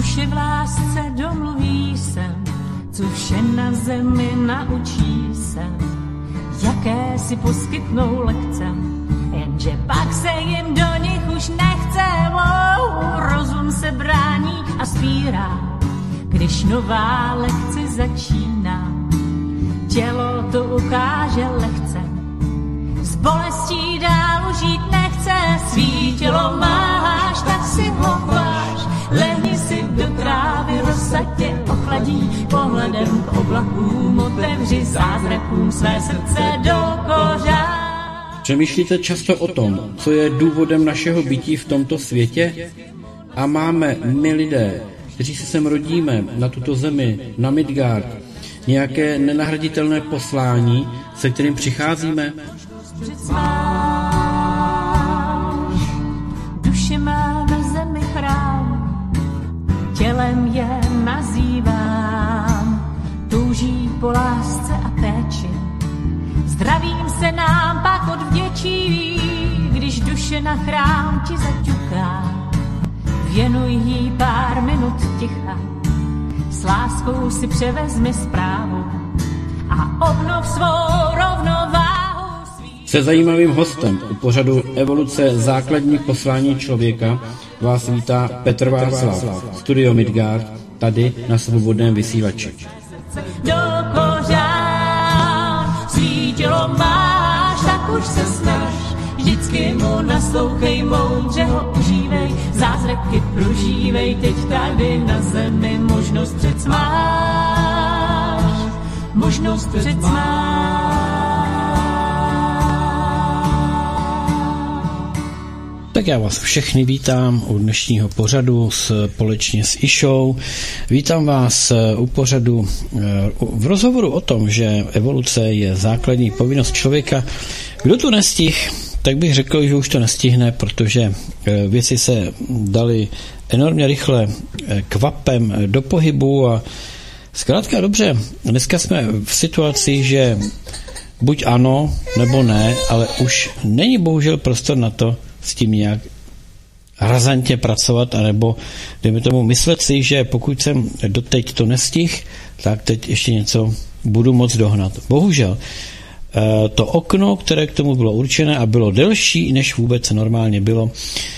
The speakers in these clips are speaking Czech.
duše v lásce domluví se, co vše na zemi naučí se, jaké si poskytnou lekce, jenže pak se jim do nich už nechce. Rozum se brání a spírá, když nová lekce začíná. Tělo to ukáže lehce, s bolestí dál žít nechce. Svý tělo máš, tak si ho váž, lehni si do trávy, rosa tě ochladí. Pohledem k oblakům otevři zázrakům své srdce do kořán. Přemýšlíte často o tom, co je důvodem našeho bytí v tomto světě? A máme my lidé, kteří se sem rodíme, na tuto zemi, na Midgard, nějaké nenahraditelné poslání, se kterým přicházíme? Duše má na zemi chrám, tělem je nazývám, touží po lásce a péči, zdravím se nám pak odvděčí, když duše na chrám ti zaťuká. Věnuj jí pár minut ticha, s láskou si převezmi zprávu a obnov svou rovnováhu. Se zajímavým hostem u pořadu Evoluce základních poslání člověka vás vítá Petr Václav, Studio Midgard, tady na Svobodném vysílači. Do kořán, svý tělo máš, tak už se snaž, vždycky mu naslouchej, moudře ho užívej, zázraky prožívej, teď tady na zemi možnost přec máš, možnost přec máš. Tak já vás všechny vítám u dnešního pořadu společně s Išou. Vítám vás u pořadu v rozhovoru o tom, že evoluce je základní povinnost člověka. Kdo to nestihl, tak bych řekl, že už to nestihne, protože věci se daly enormně rychle kvapem do pohybu a zkrátka dobře, dneska jsme v situaci, že buď ano, nebo ne, ale už není bohužel prostor na to s tím nějak razantně pracovat, anebo dejme tomu myslet si, že pokud jsem doteď to nestihl, tak teď ještě něco budu moct dohnat. Bohužel to okno, které k tomu bylo určené a bylo delší, než vůbec normálně bylo.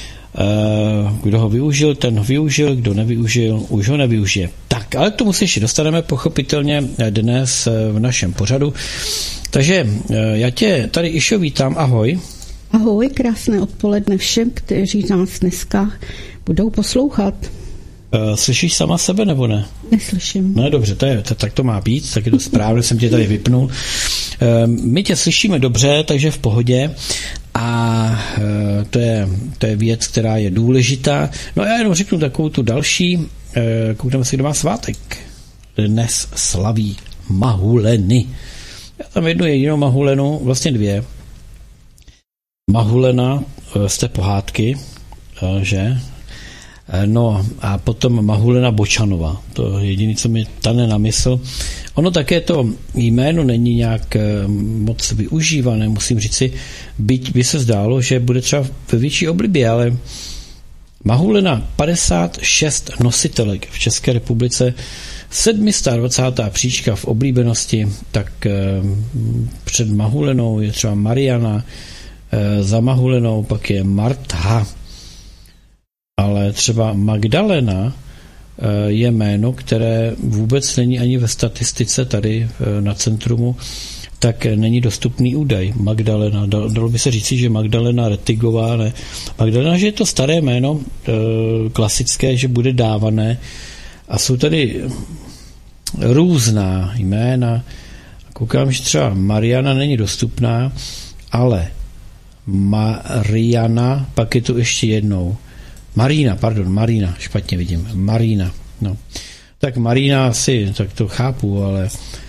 Kdo ho využil, ten ho využil, kdo nevyužil, už ho nevyužije. Tak, ale k tomu se ještě dostaneme pochopitelně dnes v našem pořadu. Takže já tě tady, Išo, vítám, ahoj. Ahoj, krásné odpoledne všem, kteří nás dneska budou poslouchat. Slyšíš sama sebe, nebo ne? Neslyším. No dobře, tak to má být, tak je to správně, jsem tě tady vypnul. My tě slyšíme dobře, takže v pohodě a to je věc, která je důležitá. No a já jenom řeknu takovou tu další, koukneme si, kdo má svátek. Dnes slaví Mahuleny. Já tam jednu jedinou Mahulenu, vlastně dvě. Mahulena z té pohádky, že? No a potom Mahulena Bočanová. To je jediné, co mi tane na mysl. Ono také to jméno není nějak moc využívané, musím říci, byť by se zdálo, že bude třeba ve větší oblibě, ale Mahulena 56 nositelek v České republice, 720. příčka v oblíbenosti, tak před Mahulenou je třeba Mariana, za Mahulenou pak je Martha, ale třeba Magdalena je jméno, které vůbec není ani ve statistice tady na centrumu, tak není dostupný údaj. Magdalena, dalo by se říci, že Magdalena Retigová, ne. Magdalena, že je to staré jméno, klasické, že bude dávané a jsou tady různá jména. Koukám, že třeba Mariana není dostupná, ale Mariana, pak je tu ještě jednou. Marina, špatně vidím. Marina, no. Tak Marina asi, tak to chápu, ale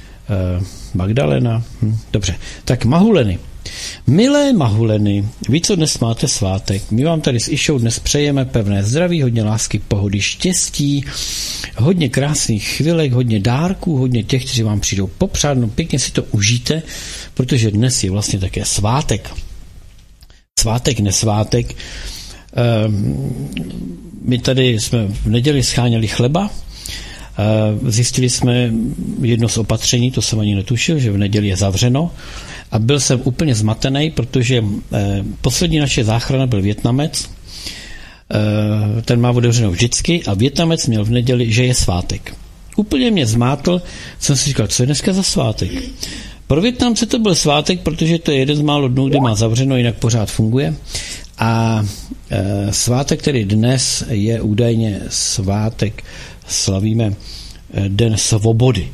Magdalena, dobře. Tak Mahuleny. Milé Mahuleny, vy, co dnes máte svátek, my vám tady s Išou dnes přejeme pevné zdraví, hodně lásky, pohody, štěstí, hodně krásných chvilek, hodně dárků, hodně těch, kteří vám přijdou popřát, no pěkně si to užijte, protože dnes je vlastně také svátek. Svátek, nesvátek. My tady jsme v neděli scháněli chleba, zjistili jsme jedno z opatření, to jsem ani netušil, že v neděli je zavřeno a byl jsem úplně zmatený, protože poslední naše záchrana byl Vietnamec, ten má otevřenou vždycky a Vietnamec měl v neděli, že je svátek. Úplně mě zmátl, jsem si říkal, co je dneska za svátek? Pro Vietnamce to byl svátek, protože to je jeden z málo dnů, kdy má zavřeno, jinak pořád funguje. A svátek, který dnes je údajně svátek, slavíme Den svobody.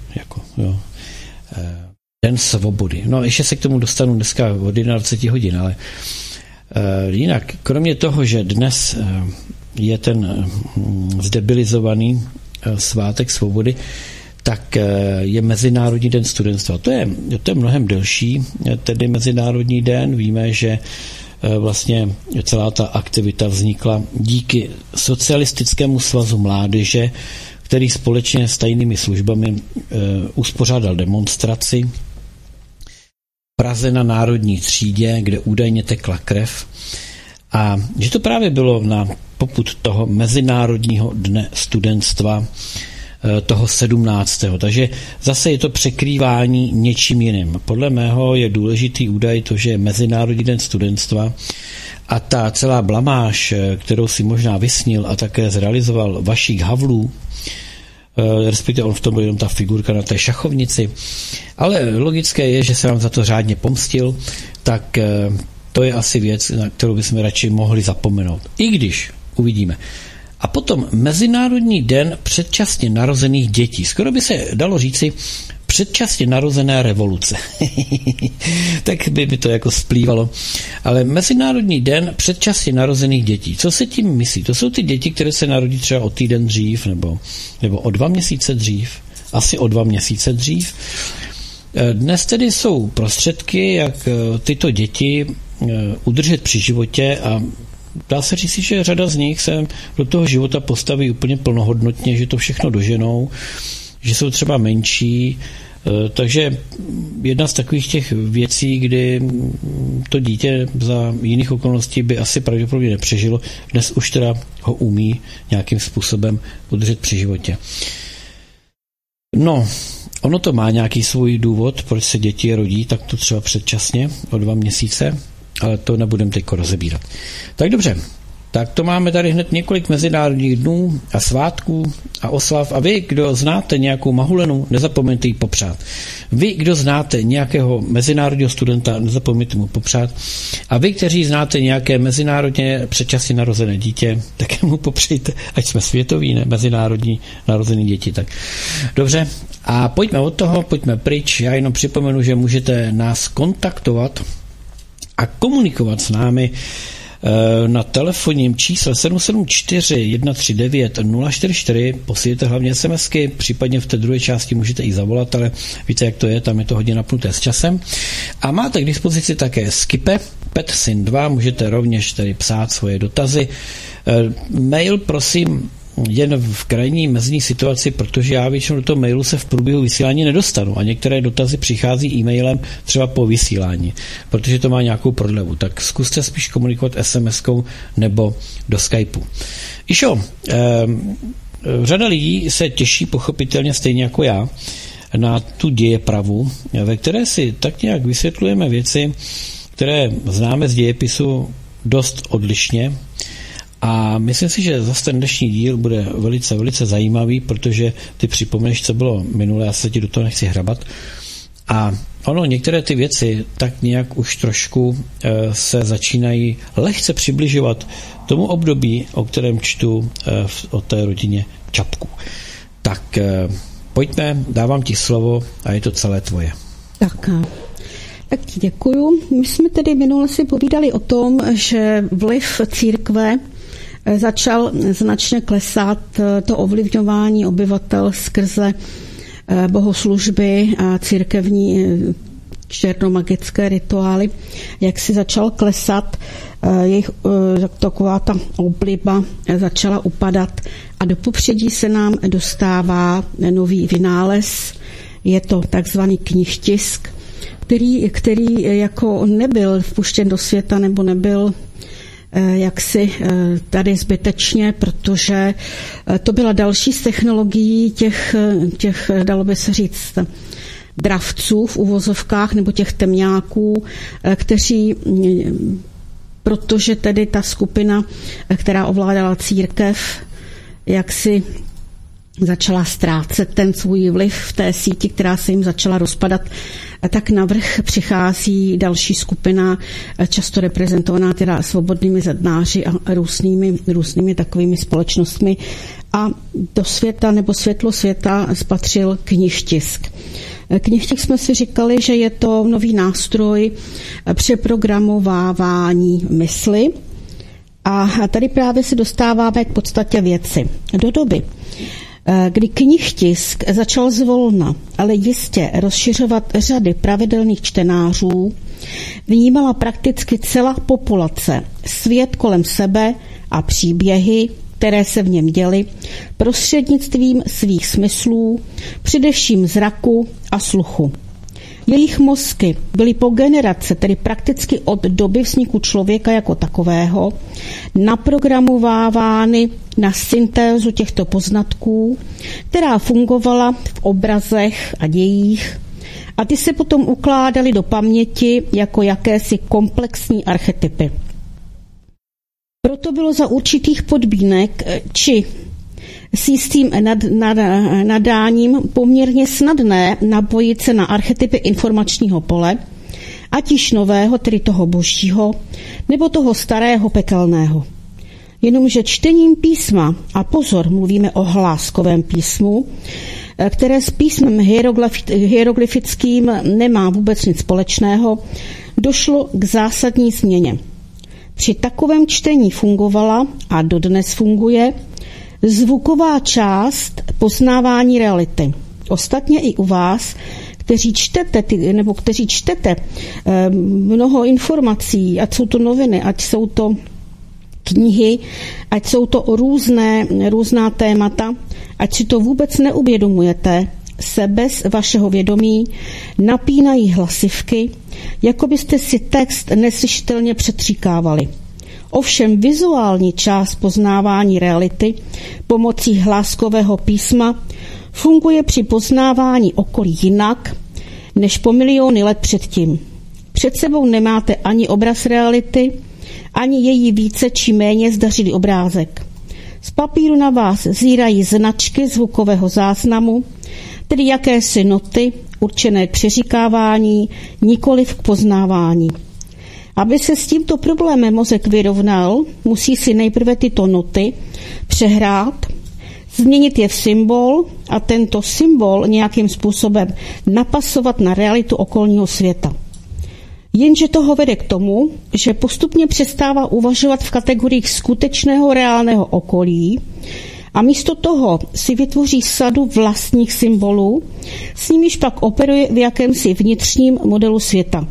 Den svobody. No, ještě se k tomu dostanu dneska od 21 hodin, ale jinak, kromě toho, že dnes je ten zdebilizovaný svátek svobody, tak je Mezinárodní den studentstva. To je mnohem delší, tedy Mezinárodní den. Víme, že vlastně celá ta aktivita vznikla díky Socialistickému svazu mládeže, který společně s tajnými službami uspořádal demonstraci v Praze na Národní třídě, kde údajně tekla krev. A že to právě bylo na popud toho Mezinárodního dne studentstva, toho 17. Takže zase je to překrývání něčím jiným. Podle mého je důležitý údaj to, že je Mezinárodní den studentstva a ta celá blamáž, kterou si možná vysnil a také zrealizoval Vašík Havlů, respektive on v tom byl jenom ta figurka na té šachovnici, ale logické je, že se vám za to řádně pomstil, tak to je asi věc, na kterou bychom radši mohli zapomenout. I když uvidíme. A potom Mezinárodní den předčasně narozených dětí. Skoro by se dalo říci předčasně narozené revoluce. Tak by to jako splývalo. Ale Mezinárodní den předčasně narozených dětí. Co se tím myslí? To jsou ty děti, které se narodí třeba o týden dřív nebo o 2 měsíce dřív. Asi o 2 měsíce dřív. Dnes tedy jsou prostředky, jak tyto děti udržet při životě a dá se říct, že řada z nich se do toho života postaví úplně plnohodnotně, že to všechno doženou, že jsou třeba menší, takže jedna z takových těch věcí, kdy to dítě za jiných okolností by asi pravděpodobně nepřežilo, dnes už teda ho umí nějakým způsobem udržet při životě. No, ono to má nějaký svůj důvod, proč se děti rodí, tak to třeba předčasně o 2 měsíce, ale to nebudeme teď rozebírat. Tak dobře, tak to máme tady hned několik mezinárodních dnů a svátků a oslav. A vy, kdo znáte nějakou mahulenu, nezapomeňte ji popřát. Vy, kdo znáte nějakého mezinárodního studenta, nezapomeňte mu popřát. A vy, kteří znáte nějaké mezinárodně předčasně narozené dítě, tak mu popřejte, ať jsme světoví, ne mezinárodní narozený děti. Tak dobře, a pojďme od toho, pojďme pryč. Já jenom připomenu, že můžete nás kontaktovat a komunikovat s námi na telefonním čísle 774 139 044, posílejte hlavně SMSky, případně v té druhé části můžete i zavolat, ale víte, jak to je, tam je to hodně napnuté s časem. A máte k dispozici také Skype, PetSyn 2, můžete rovněž tady psát svoje dotazy. Mail, prosím, jen v krajní mezní situaci, protože já většinou do toho mailu se v průběhu vysílání nedostanu a některé dotazy přichází e-mailem třeba po vysílání, protože to má nějakou prodlevu. Tak zkuste spíš komunikovat SMS-kou nebo do Skypeu. Išo, řada lidí se těší pochopitelně stejně jako já na tu dějepravu, ve které si tak nějak vysvětlujeme věci, které známe z dějepisu dost odlišně. A myslím si, že zase ten dnešní díl bude velice, velice zajímavý, protože ty připomeneš, co bylo minule, já se ti do toho nechci hrabat. A ono, některé ty věci tak nějak už trošku se začínají lehce přibližovat tomu období, o kterém čtu o té rodině Čapků. Tak pojďme, dávám ti slovo a je to celé tvoje. Tak ti děkuju. My jsme tedy minule si povídali o tom, že vliv církve začal značně klesat, to ovlivňování obyvatel skrze bohoslužby a církevní černomagické rituály, jak si začal klesat, jejich taková ta obliba začala upadat a do popředí se nám dostává nový vynález, je to takzvaný knihtisk, který jako nebyl vpuštěn do světa nebo nebyl jaksi tady zbytečně, protože to byla další z technologií těch dalo by se říct, dravců v uvozovkách nebo těch temňáků, kteří, protože tedy ta skupina, která ovládala církev, jaksi začala ztrácet ten svůj vliv v té síti, která se jim začala rozpadat, tak navrch přichází další skupina, často reprezentovaná teda svobodnými zednáři a různými takovými společnostmi, a do světa nebo světlo světa spatřil knihtisk. Knihtisk jsme si říkali, že je to nový nástroj přeprogramovávání mysli, a tady právě se dostáváme k podstatě věci. Do doby, kdy knihtisk začal zvolna, ale jistě rozšiřovat řady pravidelných čtenářů, vnímala prakticky celá populace svět kolem sebe a příběhy, které se v něm děly, prostřednictvím svých smyslů, především zraku a sluchu. Jejich mozky byly po generace, tedy prakticky od doby vzniku člověka jako takového, naprogramovávány na syntézu těchto poznatků, která fungovala v obrazech a dějích, a ty se potom ukládaly do paměti jako jakési komplexní archetypy. Proto bylo za určitých podmínek či s jistým nadáním poměrně snadné napojit se na archetypy informačního pole, ať již nového, tedy toho božího, nebo toho starého pekelného. Jenomže čtením písma, a pozor, mluvíme o hláskovém písmu, které s písmem hieroglyfickým nemá vůbec nic společného, došlo k zásadní změně. Při takovém čtení fungovala a dodnes funguje zvuková část poznávání reality. Ostatně i u vás, kteří čtete mnoho informací, ať jsou to noviny, ať jsou to knihy, ať jsou to různá témata, ať si to vůbec neuvědomujete, se bez vašeho vědomí napínají hlasivky, jako byste si text neslyšitelně přetříkávali. Ovšem vizuální část poznávání reality pomocí hláskového písma funguje při poznávání okolí jinak než po miliony let předtím. Před sebou nemáte ani obraz reality, ani její více či méně zdařilý obrázek. Z papíru na vás zírají značky zvukového záznamu, tedy jakési noty určené k přeříkávání, nikoliv k poznávání. Aby se s tímto problémem mozek vyrovnal, musí si nejprve tyto noty přehrát, změnit je v symbol a tento symbol nějakým způsobem napasovat na realitu okolního světa. Jenže toho vede k tomu, že postupně přestává uvažovat v kategoriích skutečného reálného okolí a místo toho si vytvoří sadu vlastních symbolů, s nimiž pak operuje v jakémsi vnitřním modelu světa.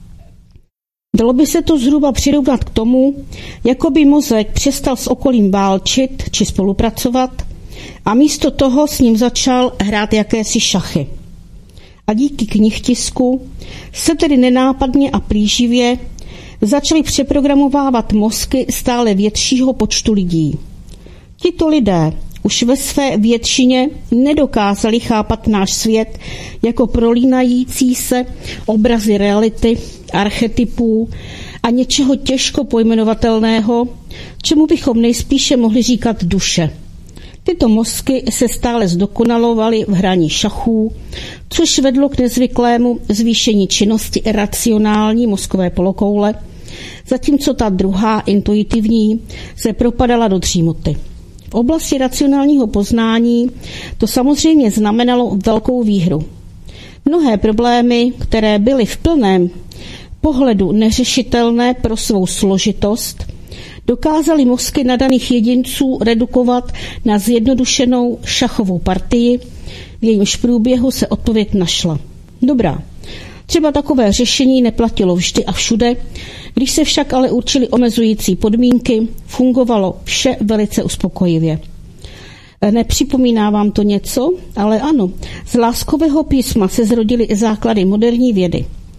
Dalo by se to zhruba přirovnat k tomu, jako by mozek přestal s okolím válčit či spolupracovat a místo toho s ním začal hrát jakési šachy. A díky knihtisku se tedy nenápadně a plíživě začaly přeprogramovávat mozky stále většího počtu lidí. Tito lidé už ve své většině nedokázali chápat náš svět jako prolínající se obrazy reality, archetypů a něčeho těžko pojmenovatelného, čemu bychom nejspíše mohli říkat duše. Tyto mozky se stále zdokonalovaly v hraní šachů, což vedlo k nezvyklému zvýšení činnosti racionální mozkové polokoule, zatímco ta druhá, intuitivní, se propadala do dřímoty. V oblasti racionálního poznání to samozřejmě znamenalo velkou výhru. Mnohé problémy, které byly v plném pohledu neřešitelné pro svou složitost, dokázaly mozky nadaných jedinců redukovat na zjednodušenou šachovou partii, v jejímž průběhu se odpověď našla. Dobrá, třeba takové řešení neplatilo vždy a všude, když se však ale určily omezující podmínky, fungovalo vše velice uspokojivě. Nepřipomíná vám to něco? Ale ano, z láskového písma se zrodily i základy moderní vědy.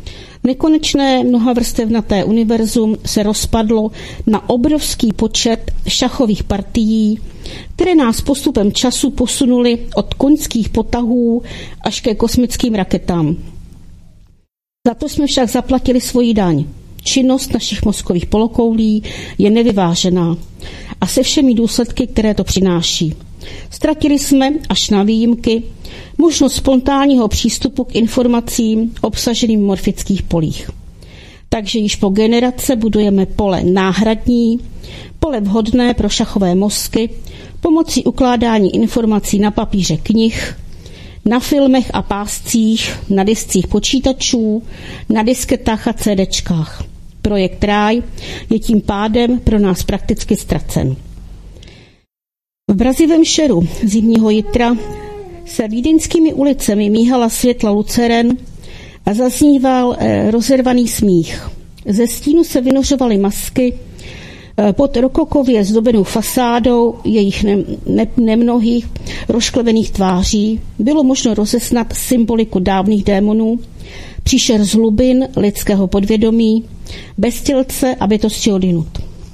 Nekonečné mnohavrstevnaté univerzum se rozpadlo na obrovský počet šachových partií, které nás postupem času posunuly od koňských potahů až ke kosmickým raketám. Za to jsme však zaplatili svoji daň. Činnost našich mozkových polokoulí je nevyvážená a se všemi důsledky, které to přináší. Ztratili jsme, až na výjimky, možnost spontánního přístupu k informacím obsaženým v morfických polích. Takže již po generace budujeme pole náhradní, pole vhodné pro šachové mozky pomocí ukládání informací na papíře knih, na filmech a páscích, na discích počítačů, na disketách a CDčkách. Projekt Ráj je tím pádem pro nás prakticky ztracen. V mrazivém šeru zimního jitra se vídeňskými ulicemi míhala světla luceren a zazníval rozervaný smích. Ze stínu se vynořovaly masky, pod rokokově zdobenou fasádou jejich nemnohých rozšklebených tváří bylo možno rozesnat symboliku dávných démonů, příšer z hlubin lidského podvědomí, beztělce a bytosti odinut.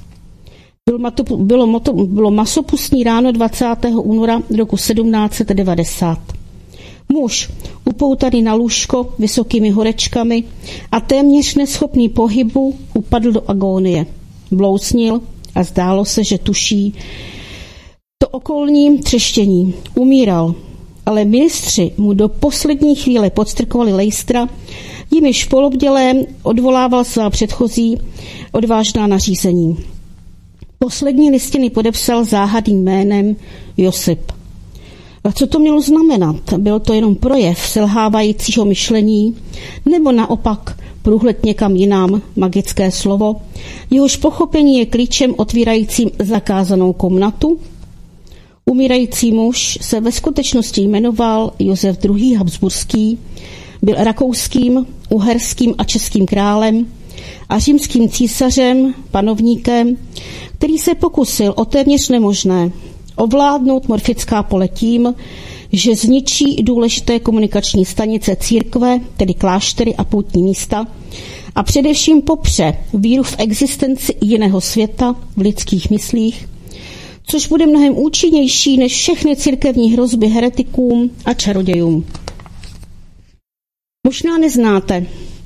Bylo masopustní ráno 20. února roku 1790. Muž, upoutaný na lůžko vysokými horečkami a téměř neschopný pohybu, upadl do agónie. Bloucnil a zdálo se, že tuší to okolní třeštění. Umíral, ale ministři mu do poslední chvíle podstrkovali lejstra, jimiž polobdělé odvolával svá předchozí odvážná nařízení. Poslední listiny podepsal záhadným jménem Josip. A co to mělo znamenat? Byl to jenom projev selhávajícího myšlení, nebo naopak průhled někam jinam, magické slovo, jehož pochopení je klíčem otvírajícím zakázanou komnatu? Umírající muž se ve skutečnosti jmenoval Josef II. Habsburský, byl rakouským, uherským a českým králem a římským císařem, panovníkem, který se pokusil o téměř nemožné ovládnout morfická pole tím, že zničí důležité komunikační stanice církve, tedy kláštery a poutní místa, a především popře víru v existenci jiného světa v lidských myslích, což bude mnohem účinnější než všechny církevní hrozby heretikům a čarodějům. Možná neznáte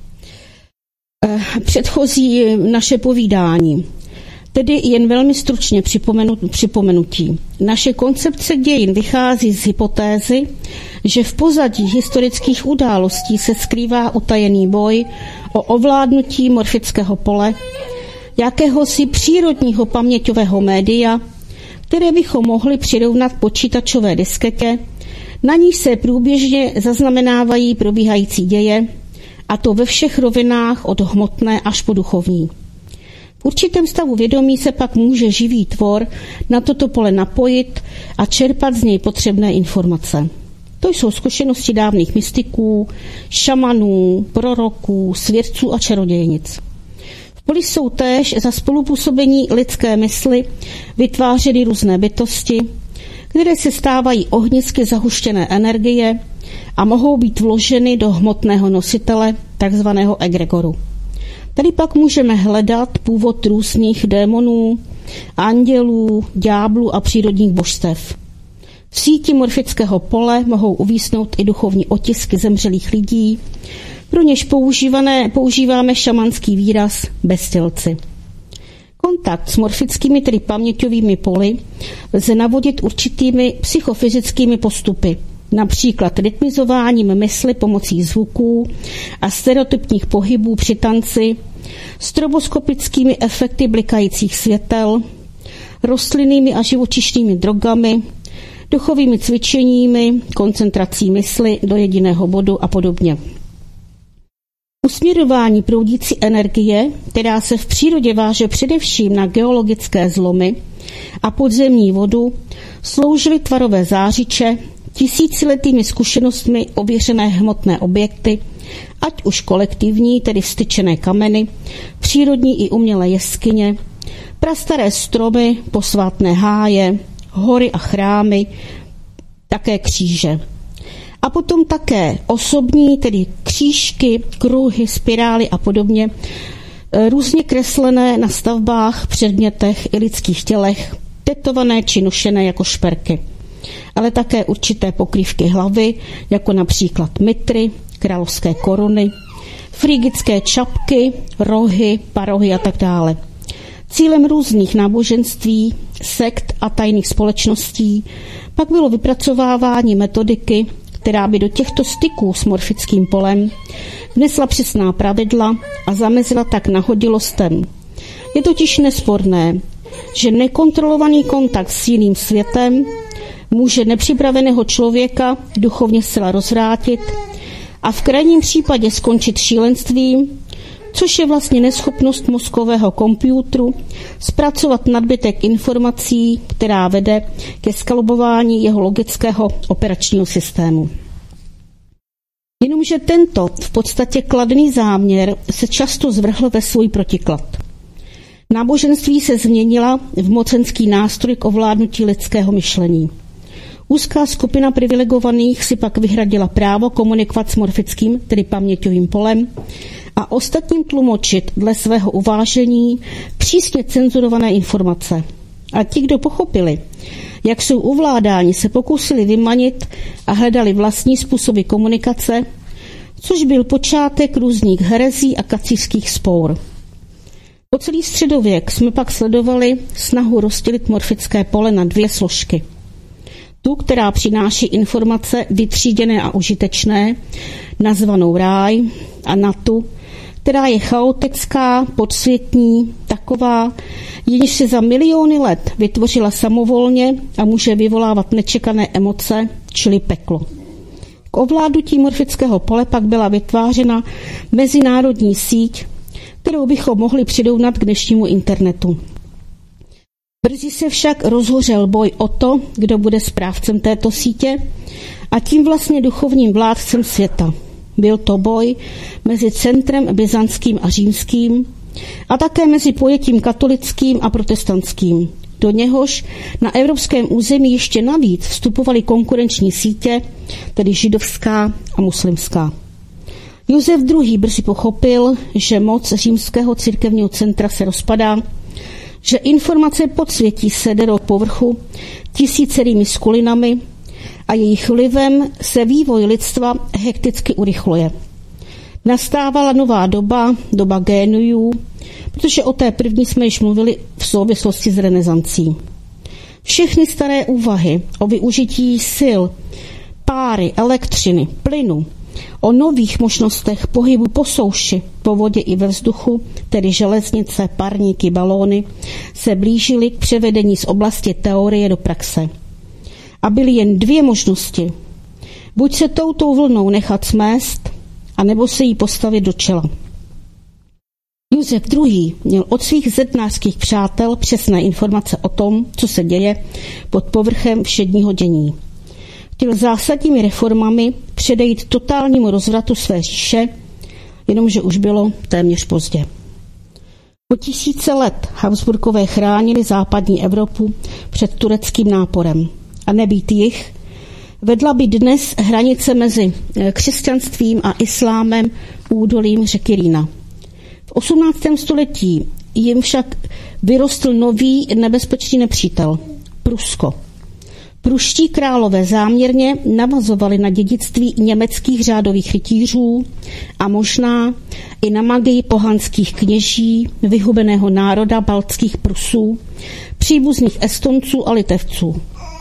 předchozí naše povídání, tedy jen velmi stručně připomenutí. Naše koncepce dějin vychází z hypotézy, že v pozadí historických událostí se skrývá utajený boj o ovládnutí morfického pole, jakéhosi přírodního paměťového média, které bychom mohli přirovnat počítačové disketě, na níž se průběžně zaznamenávají probíhající děje, a to ve všech rovinách od hmotné až po duchovní. V určitém stavu vědomí se pak může živý tvor na toto pole napojit a čerpat z něj potřebné informace. To jsou zkušenosti dávných mystiků, šamanů, proroků, svědců a čarodějnic. V poli jsou též za spolupůsobení lidské mysli vytvářeny různé bytosti, které se stávají ohnisky zahuštěné energie a mohou být vloženy do hmotného nositele, takzvaného egregoru. Tady pak můžeme hledat původ různých démonů, andělů, ďáblů a přírodních božstev. V síti morfického pole mohou uvísnout i duchovní otisky zemřelých lidí, pro něž používáme šamanský výraz beztělci. Kontakt s morfickými, tedy paměťovými poli, lze navodit určitými psychofyzickými postupy, například rytmizováním mysli pomocí zvuků a stereotypních pohybů při tanci, stroboskopickými efekty blikajících světel, rostlinnými a živočišnými drogami, duchovými cvičeními, koncentrací mysli do jediného bodu a podobně. Usměrování proudící energie, která se v přírodě váže především na geologické zlomy a podzemní vodu, sloužily tvarové zářiče, tisíciletými zkušenostmi ověřené hmotné objekty, ať už kolektivní, tedy vstyčené kameny, přírodní i umělé jeskyně, prastaré stromy, posvátné háje, hory a chrámy, také kříže. A potom také osobní, tedy křížky, kruhy, spirály a podobně, různě kreslené na stavbách, předmětech i lidských tělech, tetované či nošené jako šperky. Ale také určité pokrývky hlavy, jako například mitry, královské koruny, frygické čapky, rohy, parohy a tak dále. Cílem různých náboženství, sekt a tajných společností pak bylo vypracovávání metodiky, která by do těchto styků s morfickým polem vnesla přesná pravidla a zamezila tak nahodilostem. Je totiž nesporné, že nekontrolovaný kontakt s jiným světem může nepřipraveného člověka duchovně zcela rozvrátit a v krajním případě skončit šílenstvím, což je vlastně neschopnost mozkového kompjútru zpracovat nadbytek informací, která vede ke skalobování jeho logického operačního systému. Jenomže tento v podstatě kladný záměr se často zvrhl ve svůj protiklad. Náboženství se změnila v mocenský nástroj k ovládnutí lidského myšlení. Úzká skupina privilegovaných si pak vyhradila právo komunikovat s morfickým, tedy paměťovým polem, a ostatním tlumočit dle svého uvážení přísně cenzurované informace. A ti, kdo pochopili, jak jsou ovládáni, se pokusili vymanit a hledali vlastní způsoby komunikace, což byl počátek různých herezí a kacířských spour. Po celý středověk jsme pak sledovali snahu rozdělit morfické pole na dvě složky. Tu, která přináší informace vytříděné a užitečné, nazvanou ráj, a na tu, která je chaotická, podsvětní, taková, jenž se za miliony let vytvořila samovolně a může vyvolávat nečekané emoce, čili peklo. K ovládnutí morfického pole pak byla vytvářena mezinárodní síť, kterou bychom mohli přirovnat k dnešnímu internetu. Brzy se však rozhořel boj o to, kdo bude správcem této sítě a tím vlastně duchovním vládcem světa. Byl to boj mezi centrem byzantským a římským a také mezi pojetím katolickým a protestantským. Do něhož na evropském území ještě navíc vstupovaly konkurenční sítě, tedy židovská a muslimská. Josef II. Brzy pochopil, že moc římského církevního centra se rozpadá, že informace podsvětí se derou k povrchu tisícerými skulinami a jejich vlivem se vývoj lidstva hekticky urychluje. Nastávala nová doba, doba géniů, protože o té první jsme již mluvili v souvislosti s renesancí. Všechny staré úvahy o využití sil, páry, elektřiny, plynu, o nových možnostech pohybu po souši, po vodě i ve vzduchu, tedy železnice, parníky, balóny, se blížily k převedení z oblasti teorie do praxe. A byly jen dvě možnosti. Buď se touto vlnou nechat smést, anebo se jí postavit do čela. Josef II. Měl od svých zednářských přátel přesné informace o tom, co se děje pod povrchem všedního dění. Chtěl zásadními reformami předejít totálnímu rozvratu své říše, jenomže už bylo téměř pozdě. Po tisíce let Habsburkové chránili západní Evropu před tureckým náporem. A nebýt jich, vedla by dnes hranice mezi křesťanstvím a islámem údolím řeky Rýna. V 18. století jim však vyrostl nový nebezpečný nepřítel – Prusko. Pruští králové záměrně navazovali na dědictví německých řádových rytířů a možná i na magii pohanských kněží vyhubeného národa baltských Prusů, příbuzných Estonců a Litevců.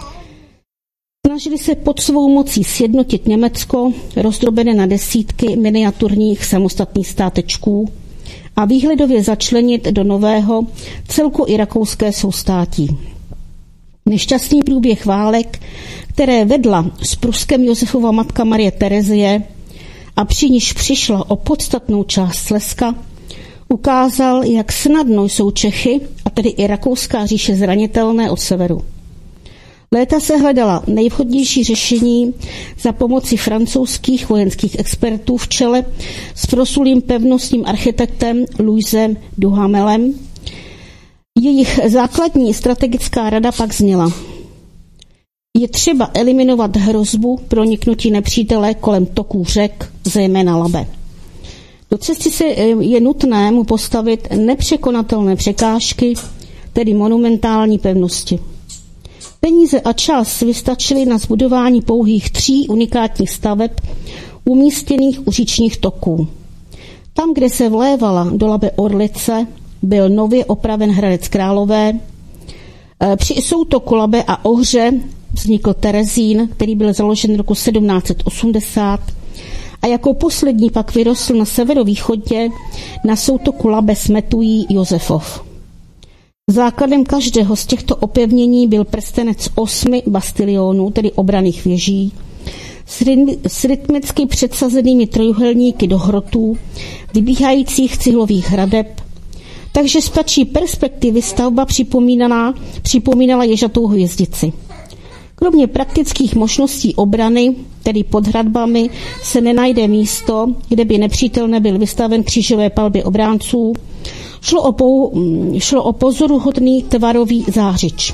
Snažili se pod svou mocí sjednotit Německo, rozdrobené na desítky miniaturních samostatných státečků, a výhledově začlenit do nového celku i rakouské soustátí. Nešťastný průběh válek, které vedla s Pruskem Josefova matka Marie Terezie a při níž přišla o podstatnou část Slezska, ukázal, jak snadno jsou Čechy, a tedy i Rakouská říše, zranitelné od severu. Léta se hledala nejvhodnější řešení za pomoci francouzských vojenských expertů v čele s proslulým pevnostním architektem Louisem Duhamelem. Jejich základní strategická rada pak zněla: je třeba eliminovat hrozbu proniknutí nepřítele kolem toků řek, zejména Labe. Do cesty je nutné mu postavit nepřekonatelné překážky, tedy monumentální pevnosti. Peníze a čas vystačily na zbudování pouhých 3 unikátních staveb umístěných u říčních toků. Tam, kde se vlévala do Labe Orlice, byl nově opraven Hradec Králové. Při soutoku Labe a Ohře vznikl Terezín, který byl založen roku 1780 a jako poslední pak vyrostl na severovýchodě na soutoku Labe Smetují Josefov. Základem každého z těchto opevnění byl prstenec 8 bastilionů, tedy obranných věží, s rytmicky předsazenými trojuhelníky do hrotů, vybíhajících cihlových hradeb, takže z patří perspektivy stavba připomínala ježatou hvězdici. Kromě praktických možností obrany, tedy pod hradbami, se nenajde místo, kde by nepřítel nebyl vystaven křížové palbě obránců. Šlo o pozoruhodný tvarový zářič.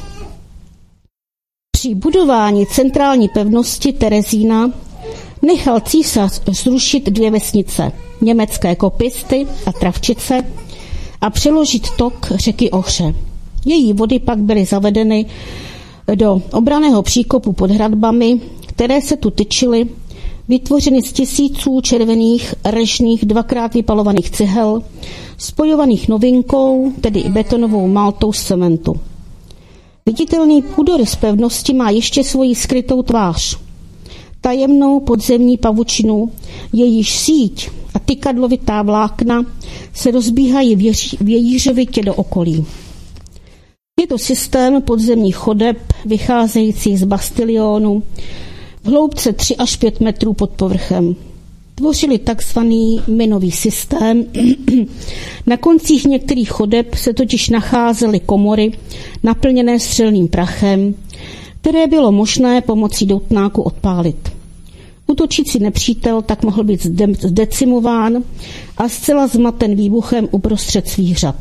Při budování centrální pevnosti Terezína nechal císař zrušit 2 vesnice, německé Kopisty a Travčice, a přeložit tok řeky Ohře. Její vody pak byly zavedeny do obranného příkopu pod hradbami, které se tu tyčily, vytvořeny z tisíců červených, režných, 2krát vypalovaných cihel, spojovaných novinkou, tedy betonovou maltou z cementu. Viditelný půdorys pevnosti má ještě svoji skrytou tvář. Tajemnou podzemní pavučinu, jejíž síť a tykadlovitá vlákna se rozbíhají vějířovitě do okolí. Je to systém podzemních chodeb vycházejících z bastilionu v hloubce 3 až 5 metrů pod povrchem. Tvořili takzvaný minový systém. Na koncích některých chodeb se totiž nacházely komory naplněné střelným prachem, které bylo možné pomocí doutnáku odpálit. Útočící nepřítel tak mohl být zdecimován a zcela zmaten výbuchem uprostřed svých řad.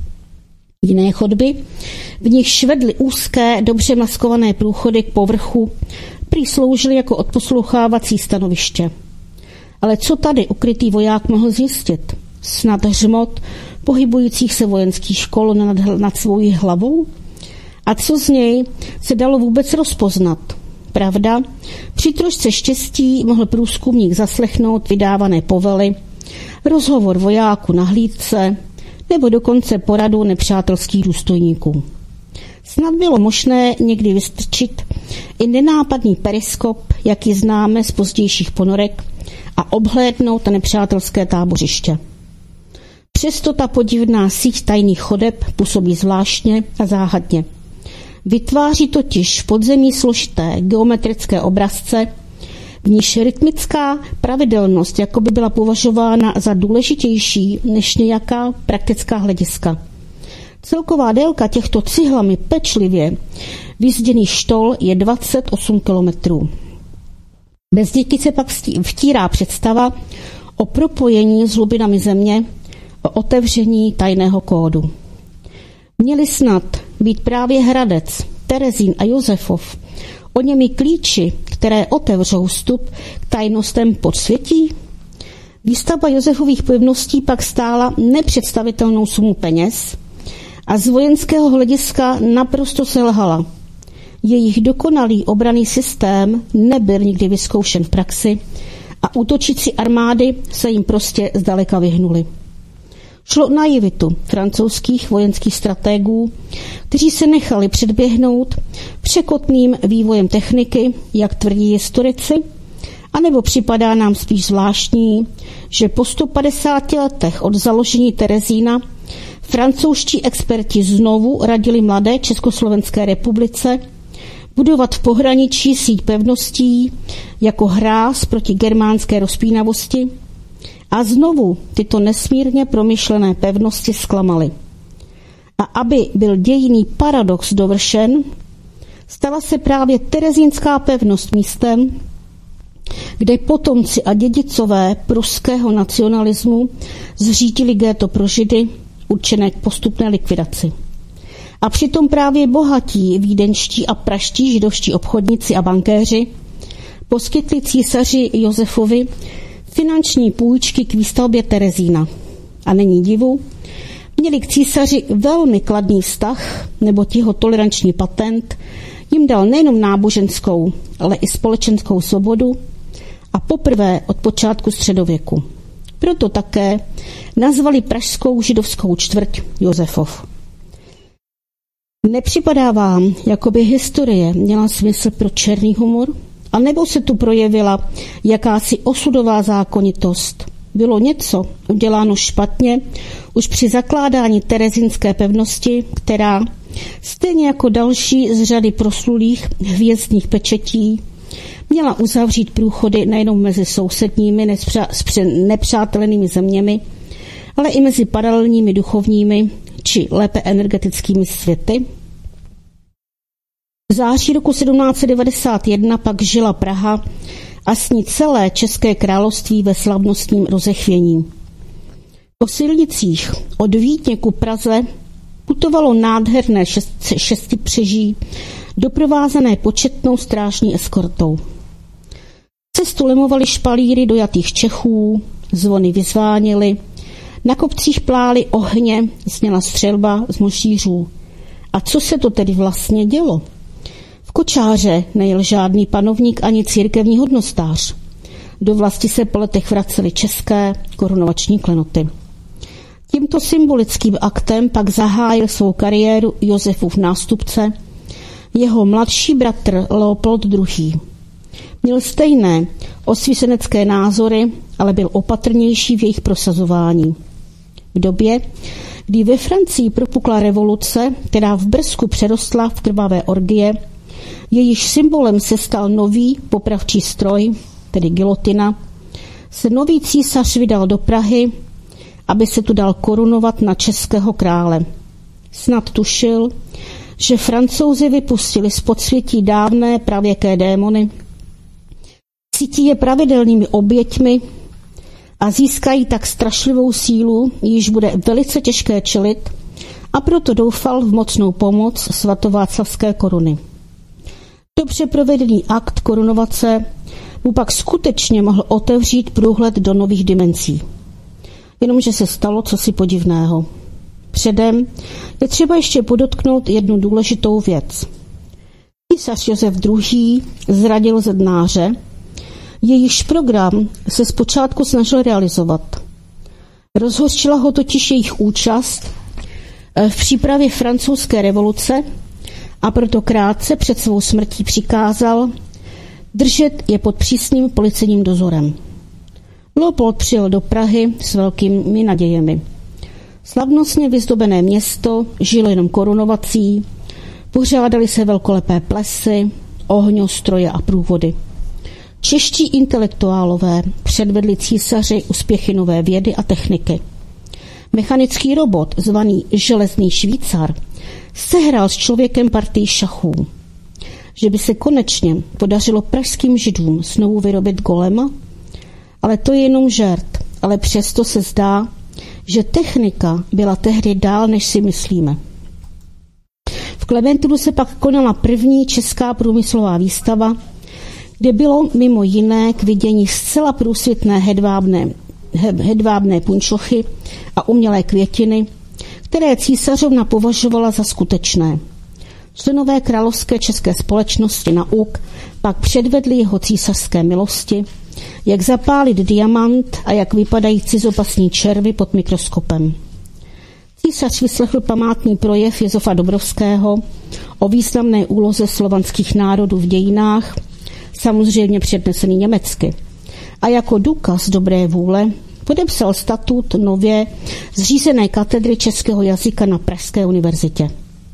Jiné chodby, v nich švedly úzké, dobře maskované průchody k povrchu, prý sloužily jako odposlouchávací stanoviště. Ale co tady ukrytý voják mohl zjistit? Snad hřmot pohybujících se vojenských škol nad svou hlavou? A co z něj se dalo vůbec rozpoznat? Pravda, při trošce štěstí mohl průzkumník zaslechnout vydávané povely, rozhovor vojáků na hlídce nebo dokonce poradu nepřátelských důstojníků. Snad bylo možné někdy vystrčit i nenápadný periskop, jaký známe z pozdějších ponorek, a obhlédnout nepřátelské tábořiště. Přesto ta podivná síť tajných chodeb působí zvláštně a záhadně. Vytváří totiž v podzemí složité geometrické obrazce, v níž rytmická pravidelnost jako by byla považována za důležitější než nějaká praktická hlediska. Celková délka těchto cihlami pečlivě vyzděných štol je 28 kilometrů. Bez dětí se pak vtírá představa o propojení s hlubinami země, o otevření tajného kódu. Měli snad být právě Hradec, Terezín a Josefov o němi klíči, které otevřou vstup k tajnostem podsvětí? Výstavba Josefových pevností pak stála nepředstavitelnou sumu peněz a z vojenského hlediska naprosto selhala. Jejich dokonalý obranný systém nebyl nikdy vyzkoušen v praxi a útočící armády se jim prostě zdaleka vyhnuli. Šlo o naivitu francouzských vojenských stratégů, kteří se nechali předběhnout překotným vývojem techniky, jak tvrdí historici, anebo připadá nám spíš zvláštní, že po 150 letech od založení Terezína francouzští experti znovu radili mladé Československé republice budovat v pohraničí síť pevností jako hráz proti germánské rozpínavosti, a znovu tyto nesmírně promyšlené pevnosti zklamaly. A aby byl dějinný paradox dovršen, stala se právě terezínská pevnost místem, kde potomci a dědicové pruského nacionalismu zřídili ghetto pro Židy, určené k postupné likvidaci. A přitom právě bohatí vídeňští a pražští židovští obchodníci a bankéři poskytli císaři Josefovi finanční půjčky k výstavbě Terezína. A není divu, měli k císaři velmi kladný vztah, neboť jeho toleranční patent jim dal nejenom náboženskou, ale i společenskou svobodu a poprvé od počátku středověku. Proto také nazvali pražskou židovskou čtvrť Josefov. Nepřipadá vám, jako by historie měla smysl pro černý humor? A nebo se tu projevila jakási osudová zákonitost? Bylo něco uděláno špatně už při zakládání terezínské pevnosti, která, stejně jako další z řady proslulých hvězdných pečetí, měla uzavřít průchody nejenom mezi sousedními nepřátelenými zeměmi, ale i mezi paralelními duchovními či lépe energetickými světy. V září roku 1791 pak žila Praha a s ní celé České království ve slavnostním rozechvění. Po silnicích od Vídně ku Praze putovalo nádherné šestipřeží, doprovázené početnou strážní eskortou. Cestu lemovali špalíry dojatých Čechů, zvony vyzváněly, na kopcích plály ohně, zněla střelba z mošířů. A co se to tedy vlastně dělo? V kočáře nejel žádný panovník ani církevní hodnostář. Do vlasti se po letech vracely české korunovační klenoty. Tímto symbolickým aktem pak zahájil svou kariéru Josefův nástupce, jeho mladší bratr Leopold II. Měl stejné osvícenecké názory, ale byl opatrnější v jejich prosazování. V době, kdy ve Francii propukla revoluce, která v Brzku přerostla v krvavé orgie, jejíž symbolem se stal nový popravčí stroj, tedy gilotina, se nový císař vydal do Prahy, aby se tu dal korunovat na českého krále. Snad tušil, že Francouzi vypustili z podsvětí dávné pravěké démony, cítí je pravidelnými oběťmi a získají tak strašlivou sílu, již bude velice těžké čelit, a proto doufal v mocnou pomoc svatováclavské koruny. Dobře provedený akt korunovace mu pak skutečně mohl otevřít průhled do nových dimenzí. Jenomže se stalo cosi podivného. Předem je třeba ještě podotknout jednu důležitou věc. Císař Josef II. Zradil zednáře, jejichž program se zpočátku snažil realizovat. Rozhořčila ho totiž jejich účast v přípravě francouzské revoluce a proto krátce před svou smrtí přikázal držet je pod přísným policejním dozorem. Leopold přijel do Prahy s velkými nadějemi. Slavnostně vyzdobené město žilo jenom korunovací, pořádaly se velkolepé plesy, ohňostroje a průvody. Čeští intelektuálové předvedli císaři úspěchy nové vědy a techniky. Mechanický robot, zvaný Železný Švýcar, sehrál s člověkem partii šachů. Že by se konečně podařilo pražským židům znovu vyrobit golema? Ale to je jenom žert, ale přesto se zdá, že technika byla tehdy dál, než si myslíme. V Klementinu se pak konala první česká průmyslová výstava, kde bylo mimo jiné k vidění zcela průsvitné hedvábné punčochy a umělé květiny, které císařovna považovala za skutečné. Členové Královské české společnosti nauk pak předvedli jeho císařské milosti, jak zapálit diamant a jak vypadají cizopasní červy pod mikroskopem. Císař vyslechl památný projev Josefa Dobrovského o významné úloze slovanských národů v dějinách, samozřejmě přednesený německy, a jako důkaz dobré vůle podepsal statut nově zřízené katedry českého jazyka na Pražské univerzitě.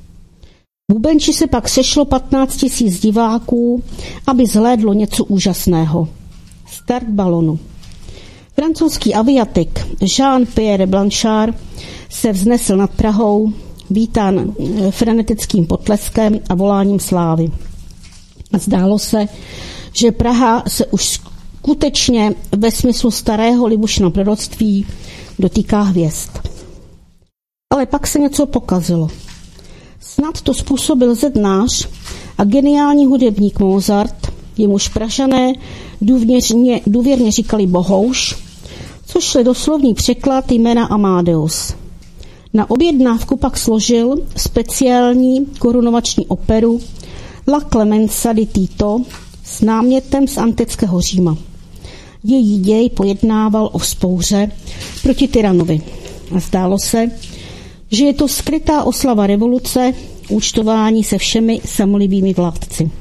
V Bubenči se pak sešlo 15 000 diváků, aby zhlédlo něco úžasného. Start balonu. Francouzský aviatik Jean-Pierre Blanchard se vznesl nad Prahou, vítán frenetickým potleskem a voláním slávy. A zdálo se, že Praha se už skutečně ve smyslu starého Libušina proroctví dotýká hvězd. Ale pak se něco pokazilo. Snad to způsobil zednář a geniální hudebník Mozart, jemuž Pražané důvěrně říkali Bohouš, což je doslovný překlad jména Amadeus. Na objednávku pak složil speciální korunovační operu La Clemenza di Tito s námětem z antického Říma. Její děj pojednával o vzpouře proti tyranovi. A zdálo se, že je to skrytá oslava revoluce, účtování se všemi samolibými vládci.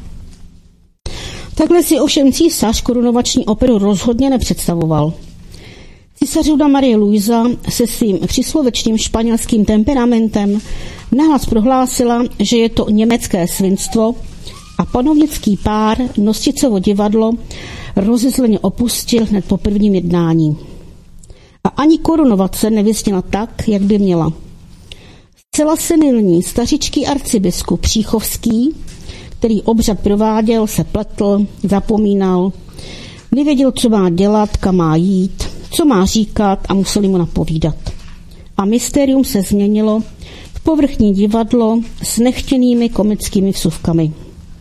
Takhle si ovšem císař korunovační operu rozhodně nepředstavoval. Císařovna Marie Luisa se svým příslovečným španělským temperamentem nahlas prohlásila, že je to německé svinstvo a panovnický pár Nosticovo divadlo rozezleně opustil hned po prvním jednání. A ani korunovace nevyzněla tak, jak by měla. Zcela senilní stařičký arcibiskup Příchovský, který obřad prováděl, se pletl, zapomínal, nevěděl, co má dělat, kam má jít, co má říkat a museli mu napovídat. A mystérium se změnilo v povrchní divadlo s nechtěnými komickými vsuvkami.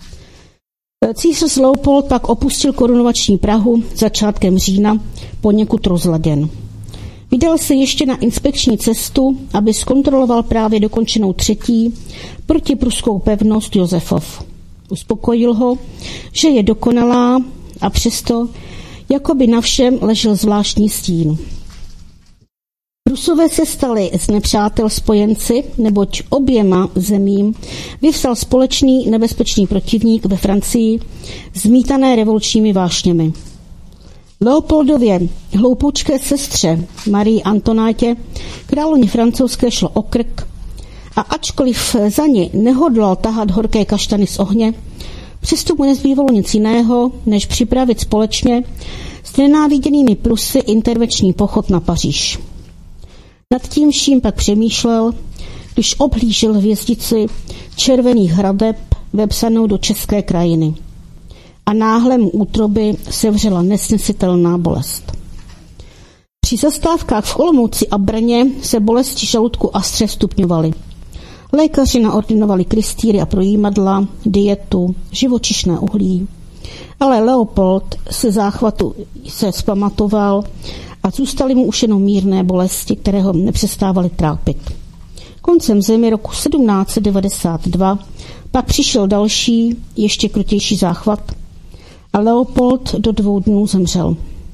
Císař Leopold pak opustil korunovační Prahu začátkem října, poněkud rozladěn. Vydal se ještě na inspekční cestu, aby zkontroloval právě dokončenou třetí protipruskou pevnost Josefov. Uspokojil ho, že je dokonalá a přesto jako by na všem ležel zvláštní stín. Rusové se stali z nepřátel spojenci, neboť oběma zemím vyvstal společný nebezpečný protivník ve Francii zmítané revolučními vášněmi. Leopoldově hloupoučké sestře Marii Antonétě královně francouzské šlo o krk a ačkoliv za ní nehodlal tahat horké kaštany z ohně, přesto mu nezbývalo nic jiného, než připravit společně s nenáviděnými Prusy intervenční pochod na Paříž. Nad tím vším pak přemýšlel, když obhlížel hvězdici červených hradeb vepsanou do české krajiny. A náhle mu útroby sevřela nesnesitelná bolest. Při zastávkách v Olomouci a Brně se bolesti žaludku a střev stupňovaly. Lékaři naordinovali klystýry a projímadla, dietu, živočišné uhlí. Ale Leopold se záchvatu se vzpamatoval a zůstaly mu už jenom mírné bolesti, které ho nepřestávaly trápit. Koncem zimy roku 1792 pak přišel další, ještě krutější záchvat a Leopold do 2 dnů zemřel.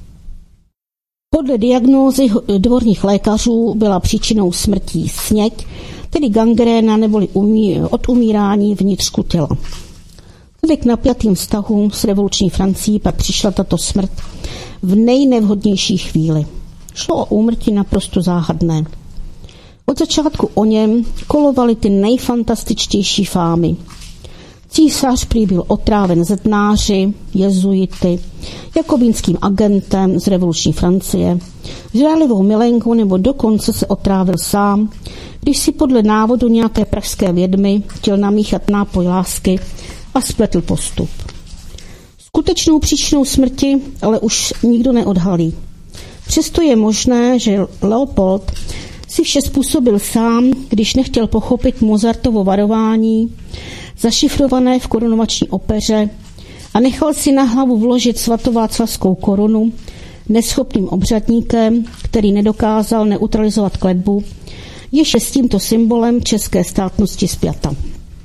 Podle diagnózy dvorních lékařů byla příčinou smrtí sněď, tedy gangréna neboli od umírání vnitřku těla. Tedy k napjatým vztahům s revoluční Francií pak přišla tato smrt v nejnevhodnější chvíli. Šlo o úmrtí naprosto záhadné. Od začátku o něm kolovaly ty nejfantastičtější fámy. Císař prý byl otráven zednáři, jezuity, jakobínským agentem z revoluční Francie, žrádlivou milenkou nebo dokonce se otrávil sám, když si podle návodu nějaké pražské vědmy chtěl namíchat nápoj lásky a spletl postup. Skutečnou příčinou smrti ale už nikdo neodhalí. Přesto je možné, že Leopold si vše způsobil sám, když nechtěl pochopit Mozartovo varování, zašifrované v korunovační opeře, a nechal si na hlavu vložit svatováclavskou korunu neschopným obřadníkem, který nedokázal neutralizovat kletbu, jež je s tímto symbolem české státnosti spjata.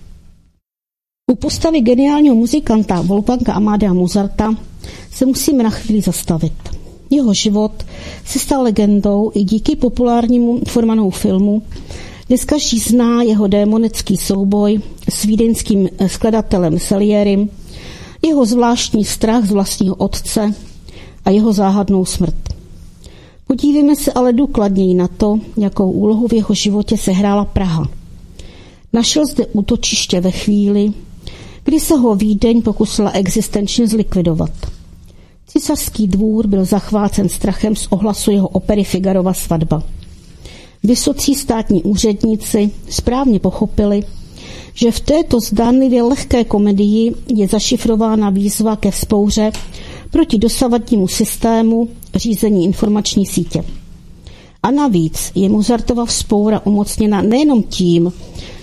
U postavy geniálního muzikanta Wolfganga Amadea Mozarta se musíme na chvíli zastavit. Jeho život se stal legendou i díky populárnímu Formanovу filmu, dnes každý zná jeho démonický souboj s vídeňským skladatelem Salierim, jeho zvláštní strach z vlastního otce a jeho záhadnou smrt. Podívejme se ale důkladněji na to, jakou úlohu v jeho životě sehrála Praha. Našel zde útočiště ve chvíli, kdy se ho Vídeň pokusila existenčně zlikvidovat. Císařský dvůr byl zachvácen strachem z ohlasu jeho opery Figarova svatba. Vysocí státní úředníci správně pochopili, že v této zdánlivě lehké komedii je zašifrována výzva ke vzpouře proti dosavadnímu systému řízení informační sítě. A navíc je Mozartova vzpoura umocněna nejenom tím,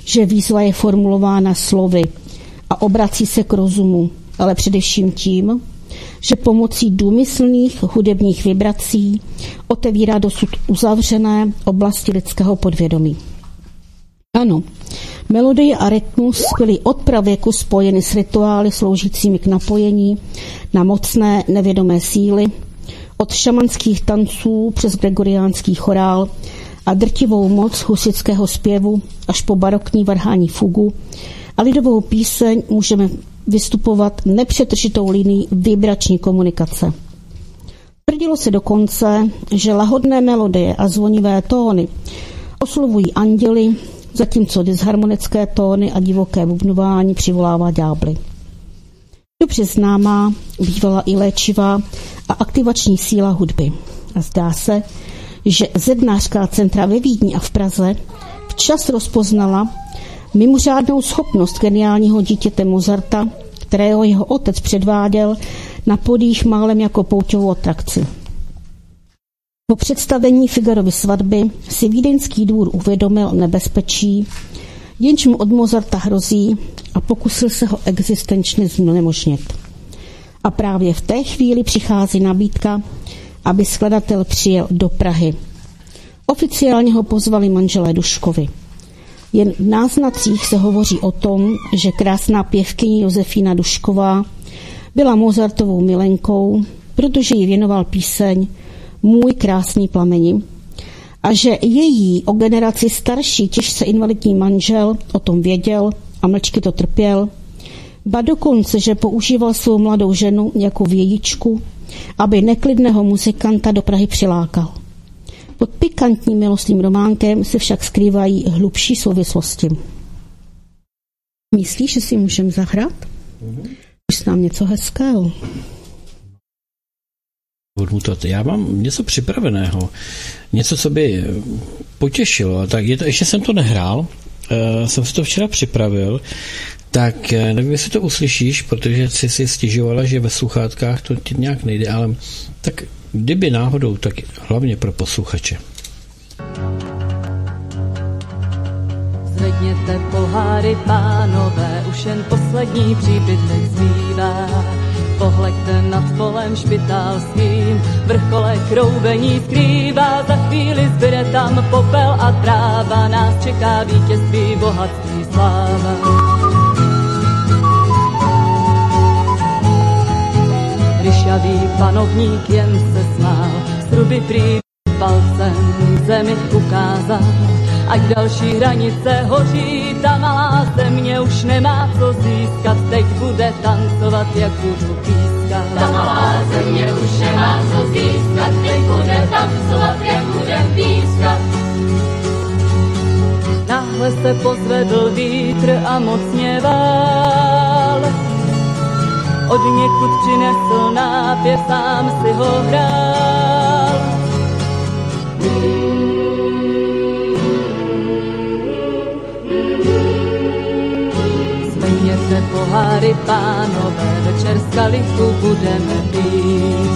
že výzva je formulována slovy a obrací se k rozumu, ale především tím, že pomocí důmyslných hudebních vibrací otevírá dosud uzavřené oblasti lidského podvědomí. Ano, melodie a rytmus byly od pravěku spojeny s rituály sloužícími k napojení na mocné nevědomé síly, od šamanských tanců přes gregoriánský chorál a drtivou moc husitského zpěvu až po barokní varhání fugu a lidovou píseň můžeme vystupovat nepřetržitou linií vibrační komunikace. Tvrdilo se dokonce, že lahodné melodie a zvonivé tóny oslovují anděly, zatímco disharmonické tóny a divoké bubnování přivolává ďábly. Dobře známá bývala i léčivá a aktivační síla hudby. A zdá se, že zednářská centra ve Vídni a v Praze včas rozpoznala mimořádnou schopnost geniálního dítěte Mozarta, kterého jeho otec předváděl na podích málem jako pouťovou atrakci. Po představení Figarovy svatby si vídeňský dvůr uvědomil nebezpečí, jenž mu od Mozarta hrozí, a pokusil se ho existenčně znemožnit. A právě v té chvíli přichází nabídka, aby skladatel přijel do Prahy. Oficiálně ho pozvali manželé Duškovi. Jen v náznacích se hovoří o tom, že krásná pěvkyně Josefína Dušková byla Mozartovou milenkou, protože jí věnoval píseň Můj krásný plameni, a že její o generaci starší, těžce invalidní manžel o tom věděl a mlčky to trpěl, ba dokonce, že používal svou mladou ženu jako vějičku, aby neklidného muzikanta do Prahy přilákal. Pod pikantním milostným románkem se však skrývají hlubší souvislosti. Myslíš, že si můžeme zahrát? Už nám něco hezkého. Já mám něco připraveného, něco, co by potěšilo. Tak ještě jsem to nehrál, jsem si to včera připravil, tak nevím, jestli to uslyšíš, protože jsi si stěžovala, že ve sluchátkách to ti nějak nejde, ale tak kdyby náhodou, tak hlavně pro posluchače. Zvedněte poháry, pánové, už jen poslední příbytek zbývá. Pohleďte nad polem špitálským, vrchole kroubení skrývá. Za chvíli zbyde tam popel a tráva, nás čeká vítězství, bohatství, sláva. Ryšavý panovník jen se smál, sruby prý palcem zemi ukázal. Ať další hranice hoří, ta malá země už nemá co získat, teď bude tancovat, jak budu pískat. Ta malá země už nemá co získat, teď bude tancovat, jak budem pískat. Náhle se pozvedl vítr a mocně vál, od někud přinesl nápěv, sám si ho hrál. Zvedněte poháry, pánové, večer z kalichu budeme pít.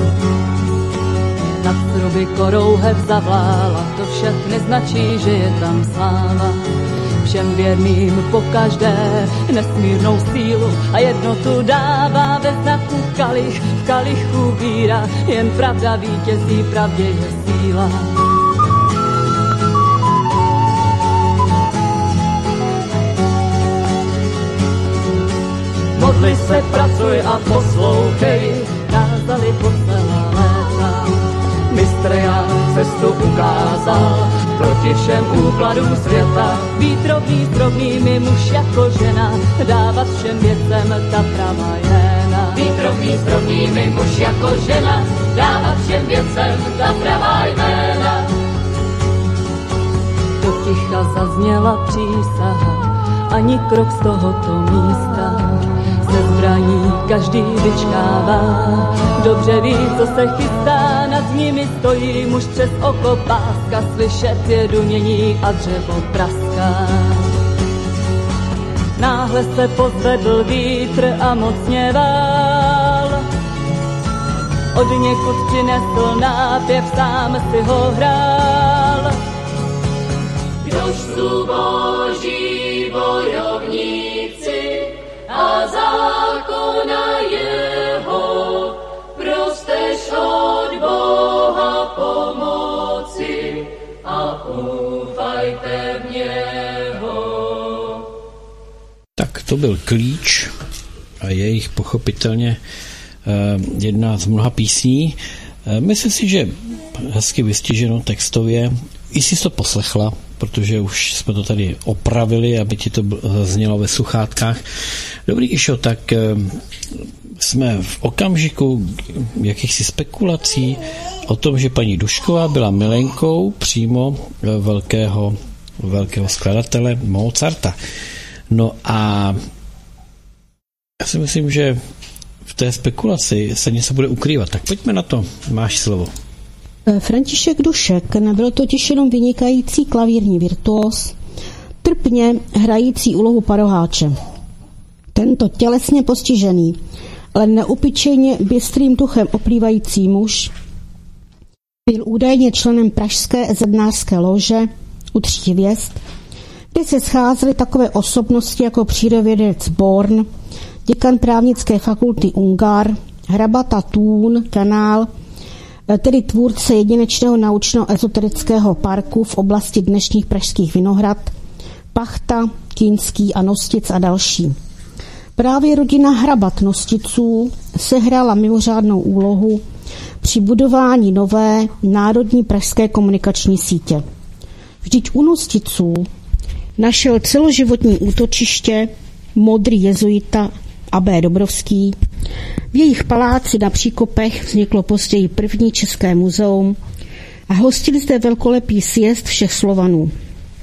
Nad sruby korouhev zavlála, to však neznačí, že je tam sláva. Všem věrným pokaždé nesmírnou sílu a jednotu dává ve znaku kalich, v kalichu víra, jen pravda vítězí, pravdě je síla. Modli se, pracuj a poslouchej, kázali po celá léta. Mistr Jan cestu ukázal proti všem úkladům světa. Být rovný s rovnými, muž jako žena, dávat všem věcem ta pravá jména. Být rovný s rovnými, muž jako žena, dávat všem věcem ta pravá jména. Do ticha zazněla přísaha, ani krok z tohoto místa. Ze zbraní každý vyčkává, dobře ví, co se chystá, nad nimi stojí muž přes oko páska, slyšet je dunění a dřevo praská. Náhle se pozvedl vítr a mocně vál, od někud přinesl nápěv, sám si ho hrál. Kdož tu boží zákona jeho, prosteš od Boha pomoci a úfajte v něho. Tak to byl Klíč a je jich pochopitelně jedna z mnoha písní. Myslím si, že hezky vystiženo textově. I jsi to poslechla, protože už jsme to tady opravili, aby ti to znělo ve sluchátkách. Dobrý, Išo, tak jsme v okamžiku jakýchsi spekulací o tom, že paní Dušková byla milenkou přímo velkého skladatele Mozarta. No a já si myslím, že v té spekulaci se něco bude ukrývat. Tak pojďme na to. Máš slovo. František Dušek nebyl totiž jenom vynikající klavírní virtuos, trpně hrající úlohu paroháče. Tento tělesně postižený, ale neupyčeně bystrým duchem oplývající muž byl údajně členem pražské zednářské lože u Tří hvězd, kde se scházely takové osobnosti jako přírodovědec Born, děkan právnické fakulty Ungar, hrabata Thun, Kanál, tedy tvůrce jedinečného naučno-ezoterického parku v oblasti dnešních pražských Vinohrad, Pachta, Kinský a Nostic a další. Právě rodina hrabat Nosticů sehrála mimořádnou úlohu při budování nové národní pražské komunikační sítě. Vždyť u Nosticů našel celoživotní útočiště modrý jezuita A.B. Dobrovský. V jejich paláci na Příkopech vzniklo později první české muzeum a hostil zde velkolepý sjezd všech Slovanů.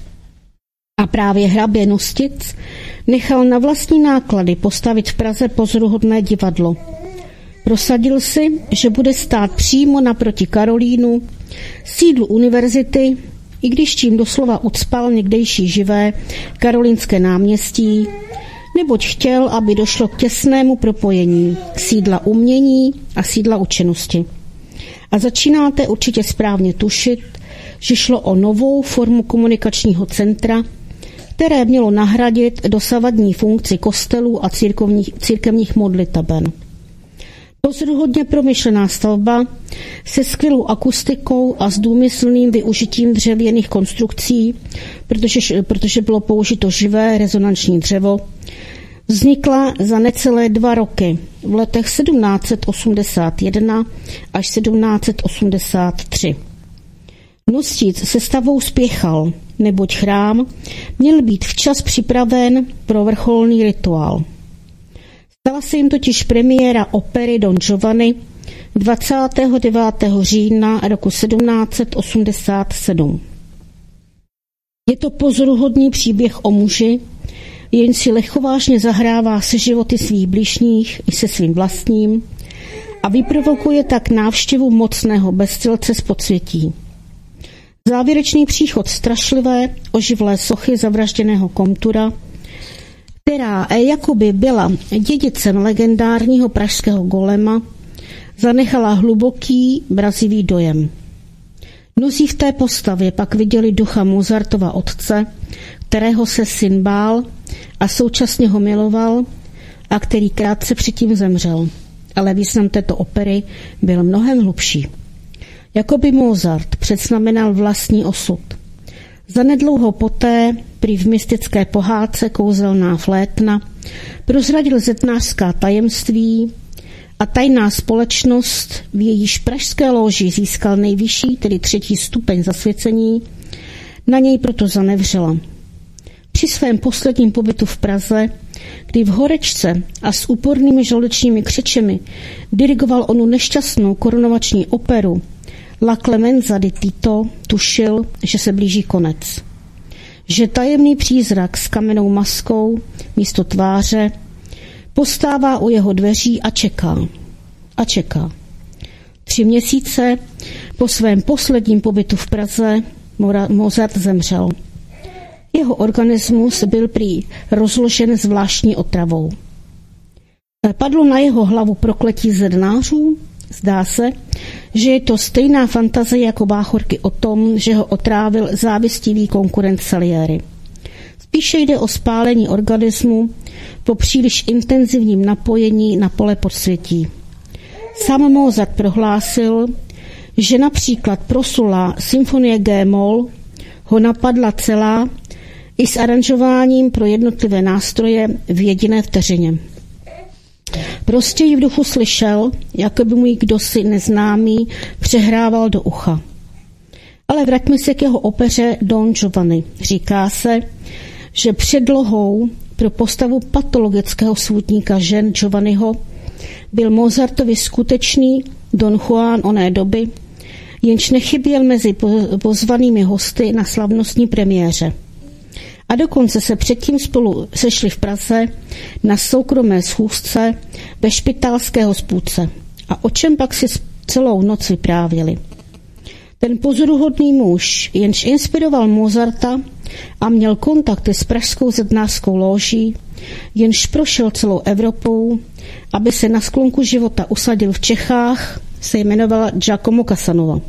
A právě hrabě Nostic nechal na vlastní náklady postavit v Praze pozoruhodné divadlo. Prosadil si, že bude stát přímo naproti Karolínu, sídlu univerzity, i když tím doslova ucpal někdejší živé Karolínské náměstí, neboť chtěl, aby došlo k těsnému propojení sídla umění a sídla učenosti. A začínáte určitě správně tušit, že šlo o novou formu komunikačního centra, které mělo nahradit dosavadní funkci kostelů a církevních modliteben. Pozoruhodně promyšlená stavba se skvělou akustikou a s důmyslným využitím dřevěných konstrukcí, protože bylo použito živé rezonanční dřevo, vznikla za necelé 2 roky v letech 1781 až 1783. Nostic se stavbou spěchal, neboť chrám měl být včas připraven pro vrcholný rituál. Stala se jim totiž premiéra opery Don Giovanni 29. října roku 1787. Je to pozoruhodný příběh o muži, jen si lehkovážně zahrává se životy svých bližních i se svým vlastním a vyprovokuje tak návštěvu mocného bezcelce z podsvětí. Závěrečný příchod strašlivé, oživlé sochy zavražděného komtura, která jakoby byla dědicem legendárního pražského golema, zanechala hluboký, mrazivý dojem. Mnozí v té postavě pak viděli ducha Mozartova otce, kterého se syn bál a současně ho miloval a který krátce předtím zemřel. Ale význam této opery byl mnohem hlubší. Jakoby Mozart předznamenal vlastní osud. Zanedlouho poté, prý v mystické pohádce Kouzelná flétna, prozradil zednářská tajemství a tajná společnost, v jejíž pražské lóži získal nejvyšší, tedy 3. stupeň zasvěcení, na něj proto zanevřela. Při svém posledním pobytu v Praze, kdy v horečce a s úpornými žaludečními křečemi dirigoval onu nešťastnou korunovační operu La Clemenza di Tito, tušil, že se blíží konec. Že tajemný přízrak s kamennou maskou místo tváře postává u jeho dveří a čeká. A čeká. 3 měsíce po svém posledním pobytu v Praze Mozart zemřel. Jeho organismus byl prý rozložen zvláštní otravou. Padlo na jeho hlavu prokletí zednářů? Zdá se, že je to stejná fantazie jako báchorky o tom, že ho otrávil závistivý konkurent Salieri. Spíše jde o spálení organismu po příliš intenzivním napojení na pole podsvětí. Sám Mozart prohlásil, že například proslulá symfonie G-moll ho napadla celá i s aranžováním pro jednotlivé nástroje v jediné vteřině. Prostě ji v duchu slyšel, jako by mu ji kdosi neznámý přehrával do ucha. Ale vraťme se k jeho opeře Don Giovanni. Říká se, že předlohou pro postavu patologického svůdníka žen Giovanniho byl Mozartovi skutečný Don Juan oné doby, jenž nechyběl mezi pozvanými hosty na slavnostní premiéře. A dokonce se předtím spolu sešli v Praze na soukromé schůzce ve špitálské hospůdce. A o čem pak si celou noc vyprávěli. Ten pozoruhodný muž, jenž inspiroval Mozarta a měl kontakty s pražskou zednářskou lóží, jenž prošel celou Evropou, aby se na sklonku života usadil v Čechách, se jmenoval Giacomo Casanova.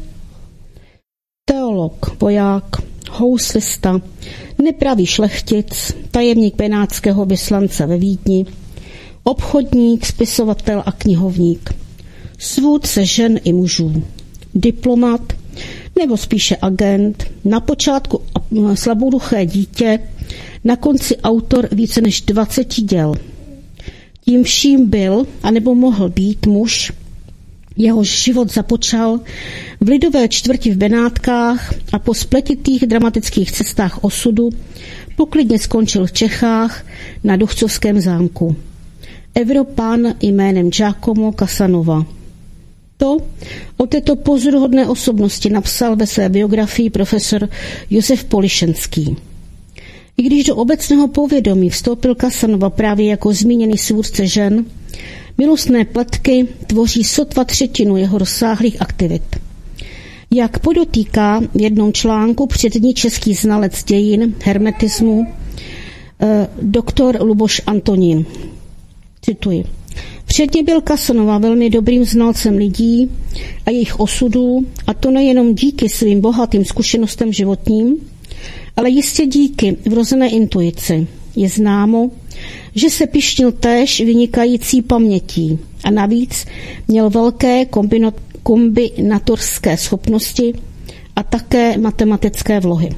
Teolog, voják, houslista, nepravý šlechtic, tajemník benátského vyslance ve Vídni, obchodník, spisovatel a knihovník, svůdce žen i mužů, diplomat, nebo spíše agent, na počátku slabouduché dítě, na konci autor více než 20 děl. Tím vším byl, anebo mohl být muž, jehož život započal v lidové čtvrti v Benátkách a po spletitých dramatických cestách osudu poklidně skončil v Čechách na Duchcovském zámku. Evropan jménem Giacomo Casanova. To o této pozoruhodné osobnosti napsal ve své biografii profesor Josef Polišenský. I když do obecného povědomí vstoupil Casanova právě jako zmíněný svůdce žen, milostné pletky tvoří sotva třetinu jeho rozsáhlých aktivit. Jak podotýká v jednom článku přední český znalec dějin hermetismu doktor Luboš Antonín. Cituji. Předně byl Casanova velmi dobrým znalcem lidí a jejich osudů, a to nejenom díky svým bohatým zkušenostem životním, ale jistě díky vrozené intuici. Je známo, že se pyšnil též vynikající pamětí a navíc měl velké kombinatorské schopnosti a také matematické vlohy.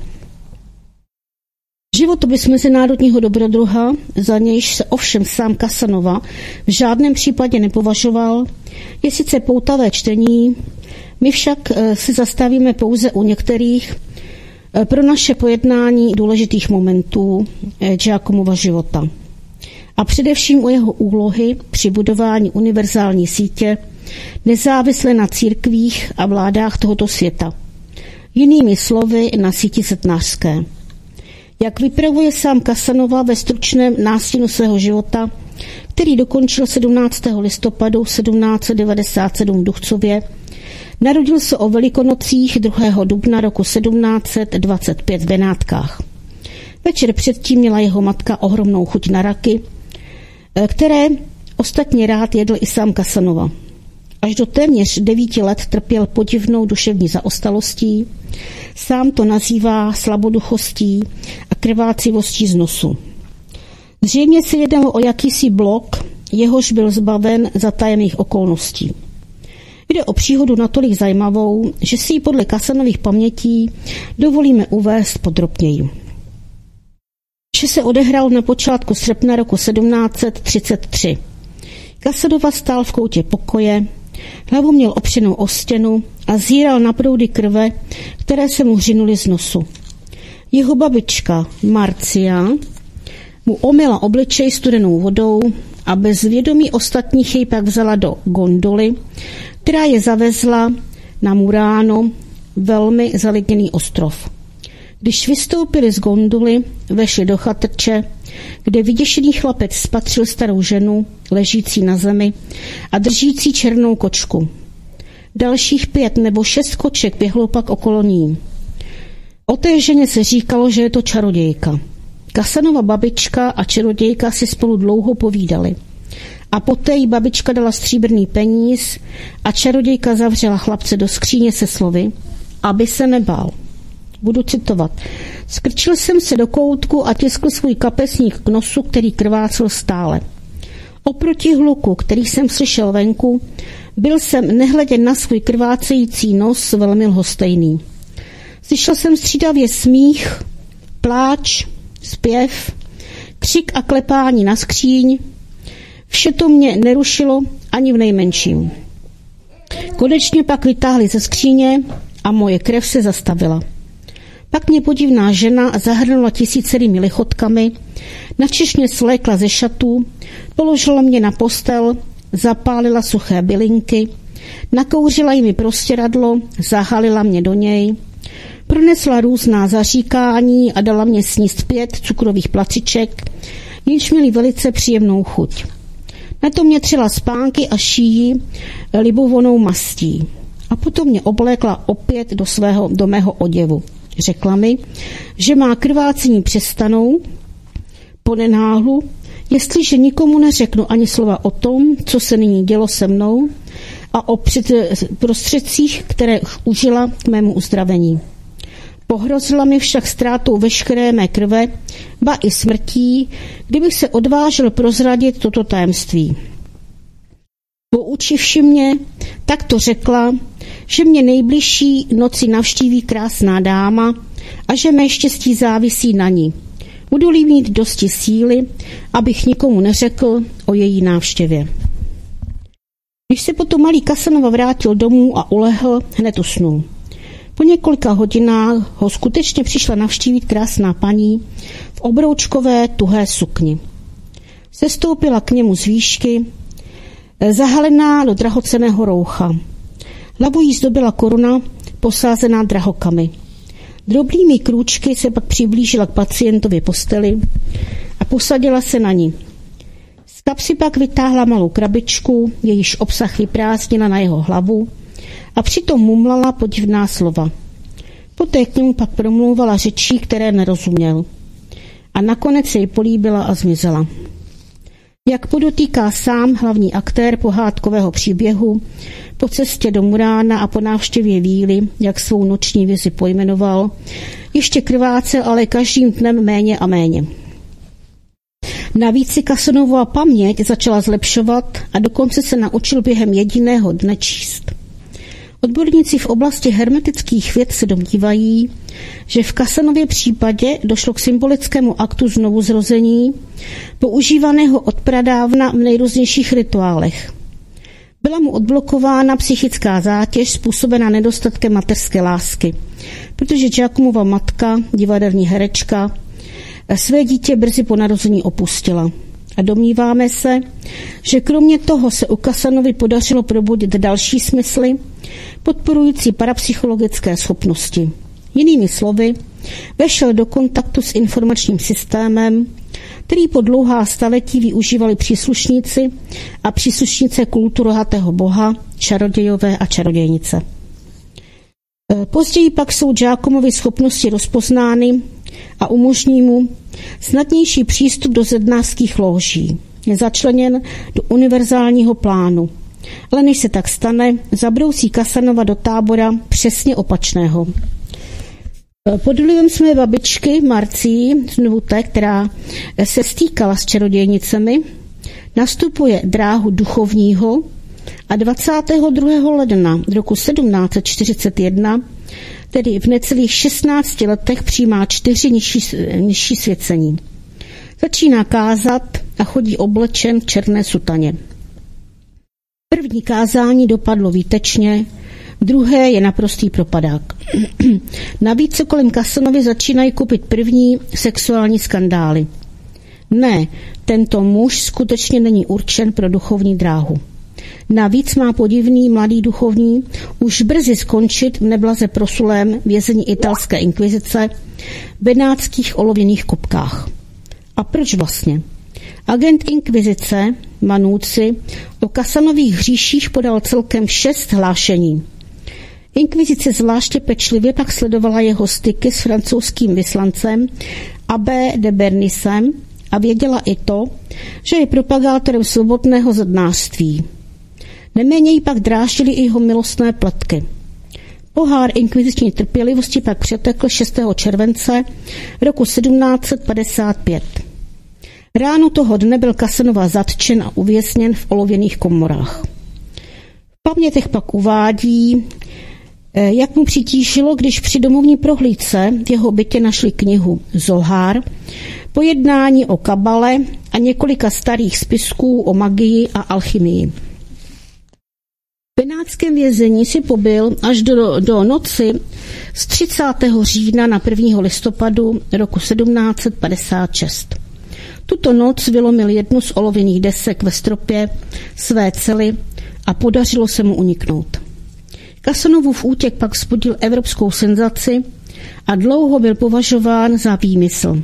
Životopis mezinárodního dobrodruha, za nějž se ovšem sám Casanova v žádném případě nepovažoval, je sice poutavé čtení, my však si zastavíme pouze u některých pro naše pojednání důležitých momentů Giacomova života. A především u jeho úlohy při budování univerzální sítě, nezávisle na církvích a vládách tohoto světa. Jinými slovy na síti setnářské. Jak vypravuje sám Casanova ve stručném nástinu svého života, který dokončil 17. listopadu 1797 v Duchcově, narodil se o Velikonocích 2. dubna roku 1725 v Benátkách. Večer předtím měla jeho matka ohromnou chuť na raky, které ostatně rád jedl i sám Casanova. Až do téměř 9 let trpěl podivnou duševní zaostalostí, sám to nazývá slaboduchostí a krvácivostí z nosu. Zřejmě se jednalo o jakýsi blok, jehož byl zbaven za tajemných okolností. Jde o příhodu natolik zajímavou, že si ji podle Casanových pamětí dovolíme uvést podrobněji. Vše se odehrál na počátku srpna roku 1733. Casanova stál v koutě pokoje, hlavu měl opřenou o stěnu a zíral na proudy krve, které se mu hřinuly z nosu. Jeho babička Marcia mu omyla obličej studenou vodou a bez vědomí ostatních jej pak vzala do gondoly, která je zavezla na Murano, velmi zalidněný ostrov. Když vystoupili z gondoly, vešli do chatrče, kde vyděšený chlapec spatřil starou ženu, ležící na zemi a držící černou kočku. Dalších 5 nebo 6 koček běhlo pak okolo ní. O té ženě se říkalo, že je to čarodějka. Casanova babička a čarodějka si spolu dlouho povídali. A poté jí babička dala stříbrný peníz a čarodějka zavřela chlapce do skříně se slovy, aby se nebál. Budu citovat. Skrčil jsem se do koutku a tiskl svůj kapesník k nosu, který krvácel stále. Oproti hluku, který jsem slyšel venku, byl jsem nehledě na svůj krvácející nos velmi lhostejný. Slyšel jsem střídavě smích, pláč, zpěv, křik a klepání na skříň. Vše to mě nerušilo ani v nejmenším. Konečně pak vytáhli ze skříně a moje krev se zastavila. Pak mě podivná žena zahrnula tisícerými lichotkami, načež mě svlékla ze šatů, položila mě na postel, zapálila suché bylinky, nakouřila jimi prostěradlo, zahalila mě do něj, pronesla různá zaříkání a dala mě sníst 5 cukrových placiček, jenž měly velice příjemnou chuť. Na to mě třela spánky a šíji libovonou mastí. A potom mě oblékla opět do mého oděvu. Řekla mi, že má krvácení přestanou po nenáhlu, jestliže nikomu neřeknu ani slova o tom, co se nyní dělo se mnou a o prostředcích, které užila k mému uzdravení. Pohrozila mi však ztrátou veškeré mé krve, ba i smrtí, kdybych se odvážil prozradit toto tajemství. Poučivši mě, tak to řekla, že mě nejbližší noci navštíví krásná dáma a že mé štěstí závisí na ní. Budu-li mít dosti síly, abych nikomu neřekl o její návštěvě. Když se potom malý Casanova vrátil domů a ulehl, hned usnul. Po několika hodinách ho skutečně přišla navštívit krásná paní v obroučkové tuhé sukni. Sestoupila k němu z výšky, zahalená do drahocenného roucha. Hlavu jí zdobila koruna, posázená drahokamy. Drobnými krůčky se pak přiblížila k pacientově posteli a posadila se na ní. Z kapsy pak vytáhla malou krabičku, jejíž obsah vyprázdnila na jeho hlavu a přitom mumlala podivná slova. Poté k němu pak promlouvala řečí, které nerozuměl. A nakonec jej políbila a zmizela. Jak podotýká sám hlavní aktér pohádkového příběhu, po cestě do Murána a po návštěvě víly, jak svou noční vizi pojmenoval, ještě krvácel, ale každým dnem méně a méně. Navíc si Casanovova paměť začala zlepšovat a dokonce se naučil během jediného dne číst. Odborníci v oblasti hermetických věd se domnívají, že v Casanově případě došlo k symbolickému aktu znovuzrození, používaného od pradávna v nejrůznějších rituálech. Byla mu odblokována psychická zátěž způsobená nedostatkem mateřské lásky, protože Giacomova matka, divadelní herečka, své dítě brzy po narození opustila. A domníváme se, že kromě toho se u Casanovy podařilo probudit další smysly, podporující parapsychologické schopnosti. Jinými slovy, vešel do kontaktu s informačním systémem, který po dlouhá staletí využívali příslušníci a příslušnice kulturohatého boha, čarodějové a čarodějnice. Později pak jsou Giacomovy schopnosti rozpoznány a umožní mu snadnější přístup do zednářských lóží. Je začleněn do univerzálního plánu. Ale než se tak stane, zabrousí Casanova do tábora přesně opačného. Pod vlivem své babičky Marcii, znovu té, která se stýkala s čarodějnicemi, nastupuje dráhu duchovního a 22. ledna roku 1741, tedy v necelých 16 letech, přijímá 4 nižší svěcení. Začíná kázat a chodí oblečen v černé sutaně. První kázání dopadlo výtečně, druhé je naprostý propadák. Navíc se kolem Casanovy začínají kupit první sexuální skandály. Ne, tento muž skutečně není určen pro duchovní dráhu. Navíc má podivný mladý duchovní už brzy skončit v neblaze prosulém vězení italské inkvizice v benátských olověných kopkách. A proč vlastně? Agent inkvizice Manuzzi o Casanových hříších podal celkem 6 hlášení. Inkvizice zvláště pečlivě pak sledovala jeho styky s francouzským vyslancem Abbé de Bernisem a věděla i to, že je propagátorem svobodného zednářství. Neméně jí pak dráždily i jeho milostné pletky. Pohár inkviziční trpělivosti pak přetekl 6. července roku 1755. Ráno toho dne byl Casanova zatčen a uvězněn v olověných komorách. V pamětech pak uvádí, jak mu přitížilo, když při domovní prohlídce v jeho bytě našli knihu Zohar, pojednání o kabale a několika starých spisků o magii a alchymii. V benátském vězení si pobyl až do noci z 30. října na 1. listopadu roku 1756. Tuto noc vylomil jednu z olověných desek ve stropě své cely a podařilo se mu uniknout. Casanovův útěk pak vzbudil evropskou senzaci a dlouho byl považován za výmysl.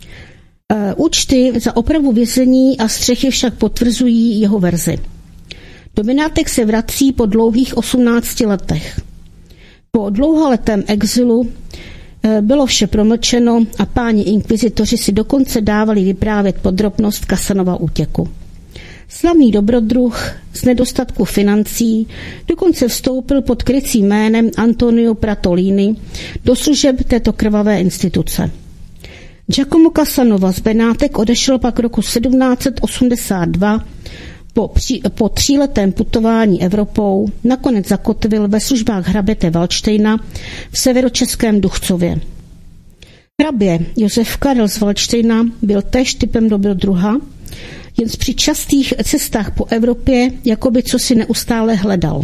Účty za opravu vězení a střechy však potvrzují jeho verzi. Do Benátek se vrací po dlouhých 18 letech. Po dlouholetém exilu bylo vše promlčeno a páni inkvizitoři si dokonce dávali vyprávět podrobnost Casanova útěku. Slavný dobrodruh z nedostatku financí dokonce vstoupil pod krycím jménem Antonio Pratolini do služeb této krvavé instituce. Giacomo Casanova z Benátek odešel pak roku 1782 po 3letém putování Evropou, nakonec zakotvil ve službách hraběte Valdštejna v severočeském Duchcově. Hrabě Josef Karel z Valdštejna byl též typem dobrodruha, jen při častých cestách po Evropě jakoby cosi neustále hledal.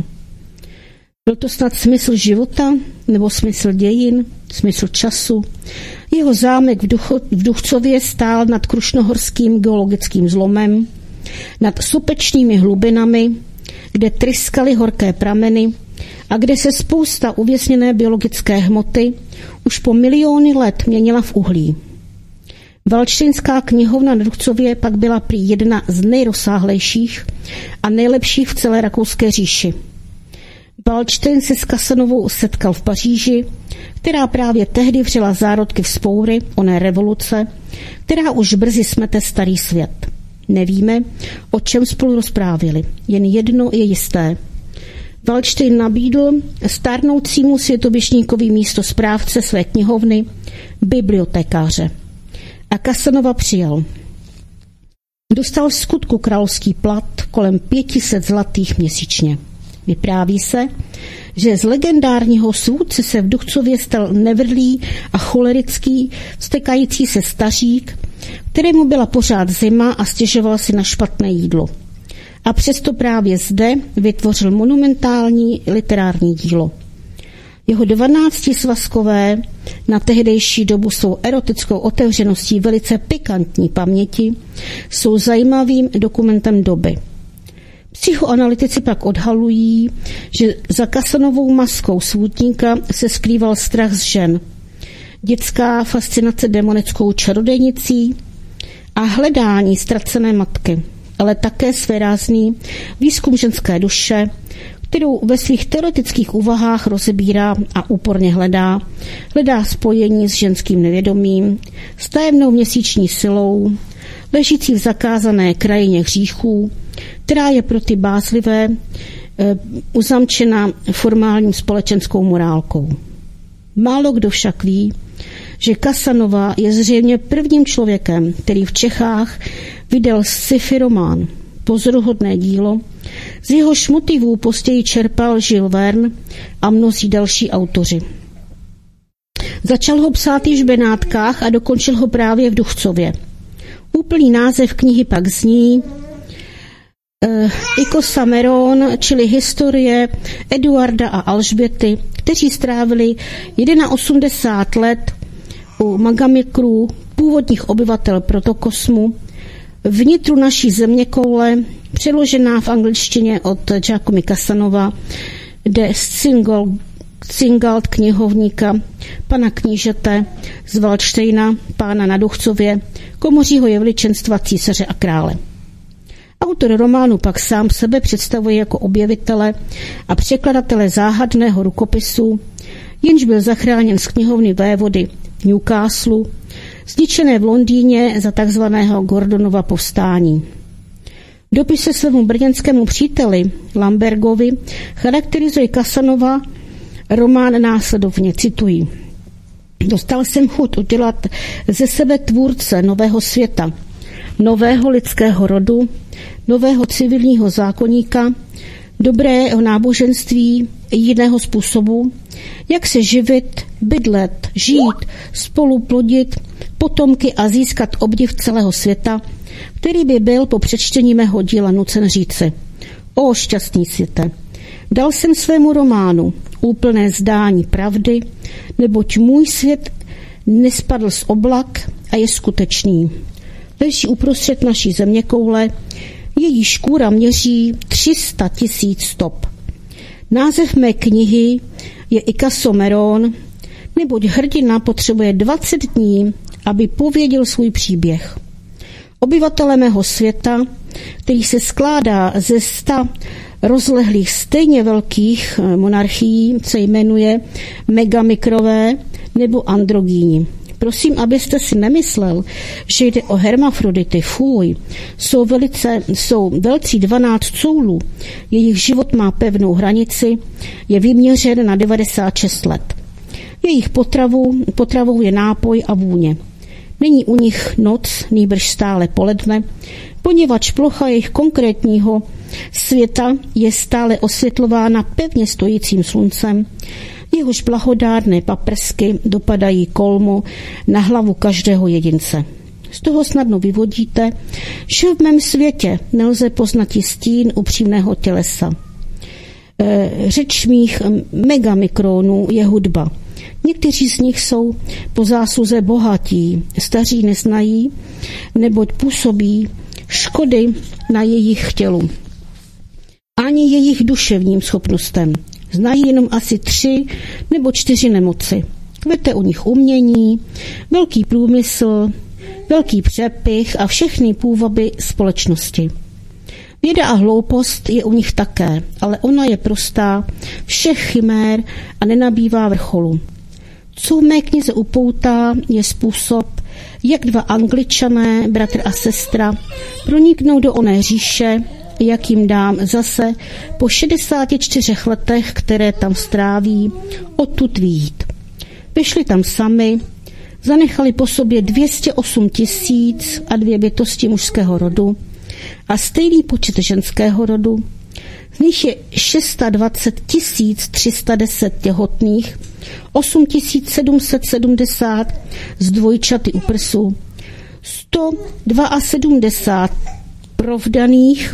Byl to snad smysl života nebo smysl dějin, smysl času. Jeho zámek v Duchcově stál nad krušnohorským geologickým zlomem, nad sopečnými hlubinami, kde tryskaly horké prameny a kde se spousta uvězněné biologické hmoty už po miliony let měnila v uhlí. Valdštejnská knihovna na Duchcově pak byla prý jedna z nejrozsáhlejších a nejlepších v celé Rakouské říši. Valdštejn se s Casanovou setkal v Paříži, která právě tehdy vřela zárodky vzpoury oné revoluce, která už brzy smete starý svět. Nevíme, o čem spolu rozprávěli. Jen jedno je jisté. Valdštejn nabídl stárnoucímu světoběžníkovi místo správce své knihovny bibliotekáře. A Casanova přijal. Dostal v skutku královský plat kolem 500 zlatých měsíčně. Vypráví se, že z legendárního svůdce se v Duchcově stal nevrlý a cholerický vztekající se stařík, kterému byla pořád zima a stěžoval si na špatné jídlo. A přesto právě zde vytvořil monumentální literární dílo. Jeho 12svazkové, na tehdejší dobu svou erotickou otevřeností velice pikantní paměti, jsou zajímavým dokumentem doby. Psychoanalytici pak odhalují, že za Casanovou maskou svůdníka se skrýval strach z žen, dětská fascinace demonickou čarodejnicí a hledání ztracené matky, ale také svérázný výzkum ženské duše, kterou ve svých teoretických úvahách rozebírá a úporně hledá spojení s ženským nevědomím, s tajemnou měsíční silou, ležící v zakázané krajině hříchů, která je pro ty bázlivé uzamčena formální společenskou morálkou. Málo kdo však ví, že Casanova je zřejmě prvním člověkem, který v Čechách vydal sci-fi román, pozoruhodné dílo, z jehož motivů později čerpal Jules Verne a mnozí další autoři. Začal ho psát již v Benátkách a dokončil ho právě v Duchcově. Úplný název knihy pak zní Ikosameron, čili historie Eduarda a Alžběty, kteří strávili 81 let u Magamikrů, původních obyvatel protokosmu, vnitru naší zeměkoule, přeložená v angličtině od Giacomo Casanova, de Zingalt knihovníka, pana knížete z Valdštejna, pána na Duchcově, komořího jevličenstva císaře a krále. Autor románu pak sám sebe představuje jako objevitele a překladatele záhadného rukopisu, jenž byl zachráněn z knihovny vévody v Newcastle, zničené v Londýně za takzvaného Gordonova povstání. V dopise svému brněnskému příteli Lambergovi charakterizuje Casanova román následovně, cituji. Dostal jsem chuť udělat ze sebe tvůrce nového světa, nového lidského rodu, nového civilního zákoníka, dobrého náboženství, jiného způsobu, jak se živit, bydlet, žít, spolu plodit potomky a získat obdiv celého světa, který by byl po přečtení mého díla nucen říci: O šťastný světe, dal jsem svému románu úplné zdání pravdy, neboť můj svět nespadl z oblak a je skutečný. Leží uprostřed naší zeměkoule, její škůra měří 300 000 stop. Název mé knihy je Ikasomeron, neboť hrdina potřebuje 20 dní, aby pověděl svůj příběh. Obyvatele mého světa, který se skládá ze 100 rozlehlých stejně velkých monarchií, se jmenuje megamikrové nebo androgíni. Prosím, abyste si nemyslel, že jde o hermafrodity. Fuj, jsou velcí 12 coulů, jejich život má pevnou hranici, je vyměřen na 96 let. Jejich potravou je nápoj a vůně. Není u nich noc, nýbrž stále poledne, poněvadž plocha jejich konkrétního světa je stále osvětlována pevně stojícím sluncem, jehož blahodárné paprsky dopadají kolmo na hlavu každého jedince. Z toho snadno vyvodíte, že v mém světě nelze poznat i stín upřímného tělesa. Řeč mých megamikronů je hudba. Někteří z nich jsou po zásluze bohatí, staří neznají, neboť působí škody na jejich tělu. Ani jejich duševním schopnostem. Znají jenom asi 3 nebo 4 nemoci. Kvete u nich umění, velký průmysl, velký přepich a všechny půvaby společnosti. Věda a hloupost je u nich také, ale ona je prostá, všech chimér a nenabývá vrcholu. Co v mé knize upoutá, je způsob, jak 2 Angličané, bratr a sestra, proniknou do oné říše, jak jim dám zase po 64 letech, které tam stráví, odtud vyjít. Vyšli tam sami, zanechali po sobě 208 000 a 2 bytosti mužského rodu a stejný počet ženského rodu. Z nich je 620 310 těhotných, 8 770 z dvojčaty u prsů, 172 provdaných,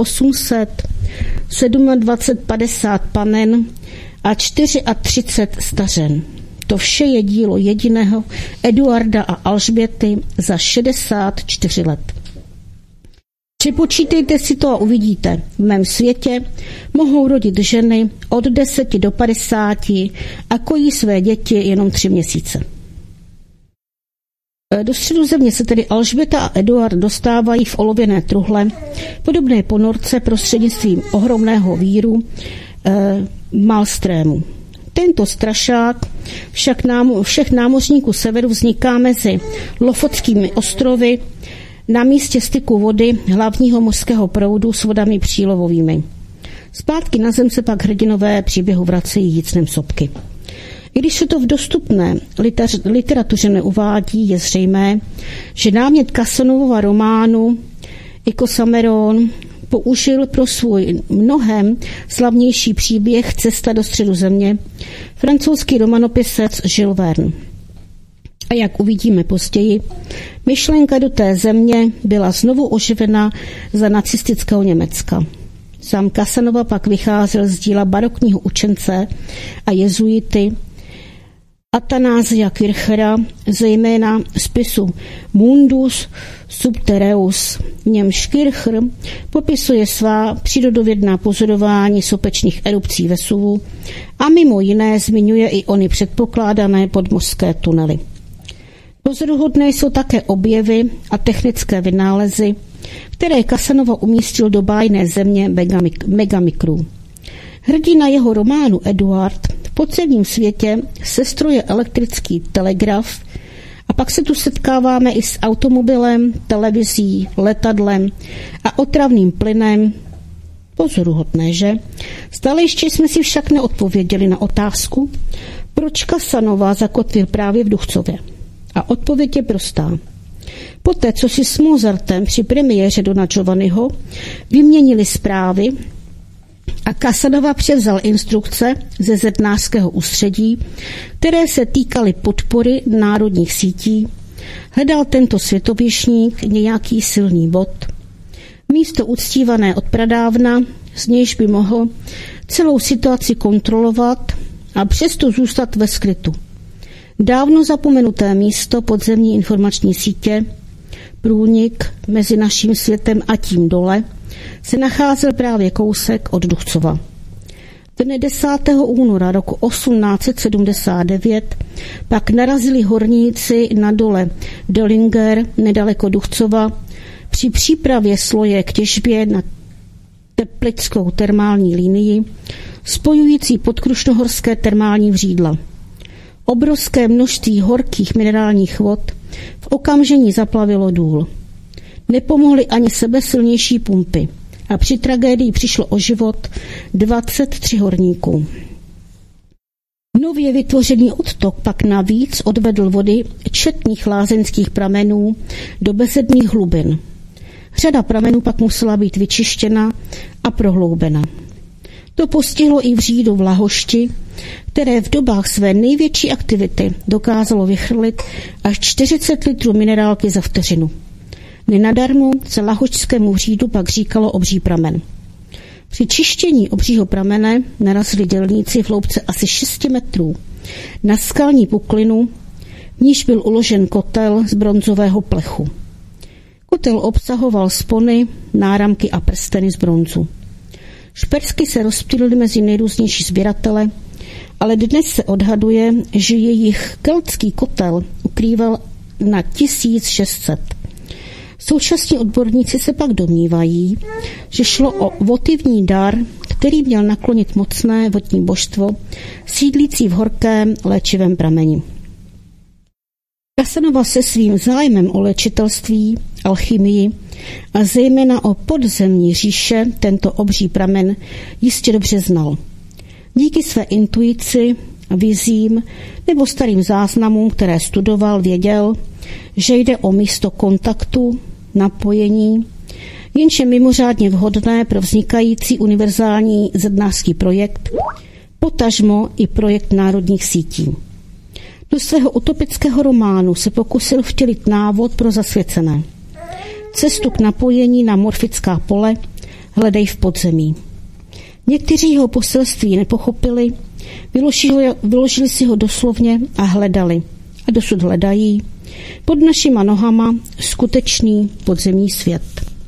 827 panen a 34 stařen. To vše je dílo jediného Eduarda a Alžběty za 64 let. Připočítejte si to a uvidíte. V mém světě mohou rodit ženy od 10 do 50 a kojí své děti jenom 3 měsíce. Do středu země se tedy Alžběta a Eduard dostávají v olověné truhle, podobné ponorce prostřednictvím ohromného víru Malstrému. Tento strašák všech námořníků severu vzniká mezi Lofotskými ostrovy na místě styku vody hlavního mořského proudu s vodami přílovovými. Zpátky na zem se pak hrdinové příběhu vracejí jícnem sopky. I když se to v dostupné literatuře neuvádí, je zřejmé, že námět Casanovova románu Ikasomeron použil pro svůj mnohem slavnější příběh Cesta do středu země francouzský romanopisec Jules Verne. A jak uvidíme později, myšlenka do té země byla znovu oživena za nacistického Německa. Sám Casanova pak vycházel z díla barokního učence a jezuity Atanázia Kirchera, zejména spisu Mundus Subterreus. V němž Kircher popisuje svá přírodovědná pozorování sopečných erupcí Vesuvu a mimo jiné zmiňuje i ony předpokládané podmořské tunely. Pozoruhodné jsou také objevy a technické vynálezy, které Casanova umístil do bájné země megamikrů. Hrdina jeho románu Eduard v podzemním světě sestrojuje elektrický telegraf a pak se tu setkáváme i s automobilem, televizí, letadlem a otravným plynem Pozoruhodné, že? Stále ještě jsme si však neodpověděli na otázku, proč Casanova zakotvil právě v Duchcově. A odpověď je prostá. Poté, co si s Mozartem při premiéře Dona Giovanniho vyměnili zprávy a Casanova převzal instrukce ze zednářského ústředí, které se týkaly podpory národních sítí, hledal tento světověšník nějaký silný bod, místo uctívané od pradávna, z nějž by mohl celou situaci kontrolovat a přesto zůstat ve skrytu. Dávno zapomenuté místo podzemní informační sítě, průnik mezi naším světem a tím dole, se nacházel právě kousek od Duchcova. Dne 10. února roku 1879 pak narazili horníci na dole Döllinger nedaleko Duchcova při přípravě sloje k těžbě na teplickou termální linii spojující podkrušnohorské termální vřídla. Obrovské množství horkých minerálních vod v okamžení zaplavilo důl. Nepomohly ani sebesilnější pumpy a při tragédii přišlo o život 23 horníků. Nově vytvořený odtok pak navíc odvedl vody četných lázeňských pramenů do bezedných hlubin. Řada pramenů pak musela být vyčištěna a prohloubena. To postihlo i vřídu v Lahošti, které v dobách své největší aktivity dokázalo vychrlit až 40 litrů minerálky za vteřinu. Nenadarmo se lahošťskému vřídu pak říkalo obří pramen. Při čištění obřího pramene narazili dělníci v hloubce asi 6 metrů na skalní puklinu, v níž byl uložen kotel z bronzového plechu. Kotel obsahoval spony, náramky a prsteny z bronzu. Špersky se rozptýlily mezi nejrůznější sběratele, ale dnes se odhaduje, že jejich keltský kotel ukrýval na 1600. Současní odborníci se pak domnívají, že šlo o votivní dar, který měl naklonit mocné vodní božstvo, sídlící v horkém léčivém prameni. Casanova se svým zájmem o léčitelství, alchymii a zejména o podzemní říše tento obří pramen jistě dobře znal. Díky své intuici, vizím nebo starým záznamům, které studoval, věděl, že jde o místo kontaktu, napojení, jenž je mimořádně vhodné pro vznikající univerzální zednářský projekt, potažmo i projekt národních sítí. Do svého utopického románu se pokusil vtělit návod pro zasvěcené. Cestu k napojení na morfická pole hledej v podzemí. Někteří jeho poselství nepochopili, vyložili si ho doslovně a hledali. A dosud hledají pod našima nohama skutečný podzemní svět.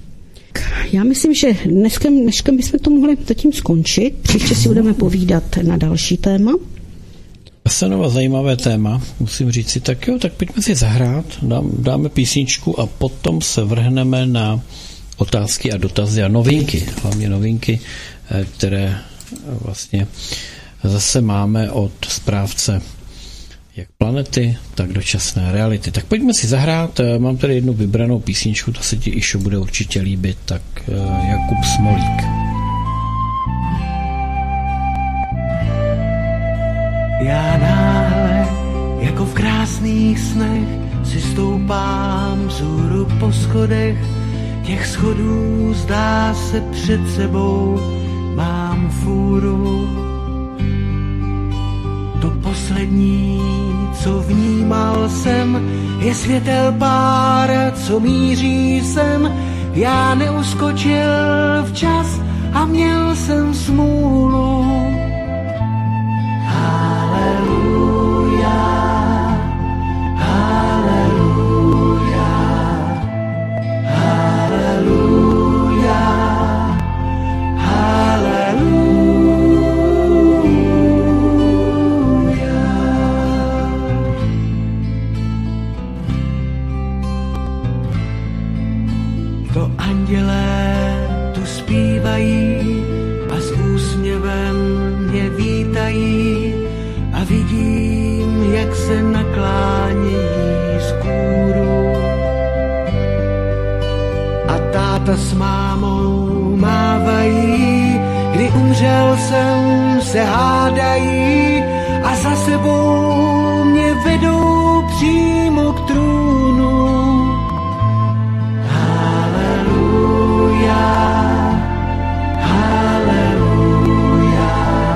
Já myslím, že dneska bychom to mohli zatím skončit. Příště si budeme povídat na další téma. Casanova zajímavé téma, musím říct si, tak jo, tak pojďme si zahrát, dáme písničku a potom se vrhneme na otázky a dotazy a novinky, hlavně novinky, které vlastně zase máme od správce jak planety, tak dočasné reality. Tak pojďme si zahrát, mám tady jednu vybranou písničku, ta se ti, Išo, bude určitě líbit, tak Jakub Smolík. Já náhle, jako v krásných snech, si stoupám vzhůru po schodech. Těch schodů zdá se před sebou mám fůru. To poslední, co vnímal jsem, je světel pár, co míří sem. Já neuskočil včas a měl jsem smůlu. Haleluja, haleluja, haleluja, haleluja. To andělé tu zpívají a s úsměvem mě vítají a vidím, jak se naklánějí z kůru. A táta s mámou mávají i umřel jsem, se hádají a za sebou mě vedou přímo k trůnu. Haleluja, haleluja,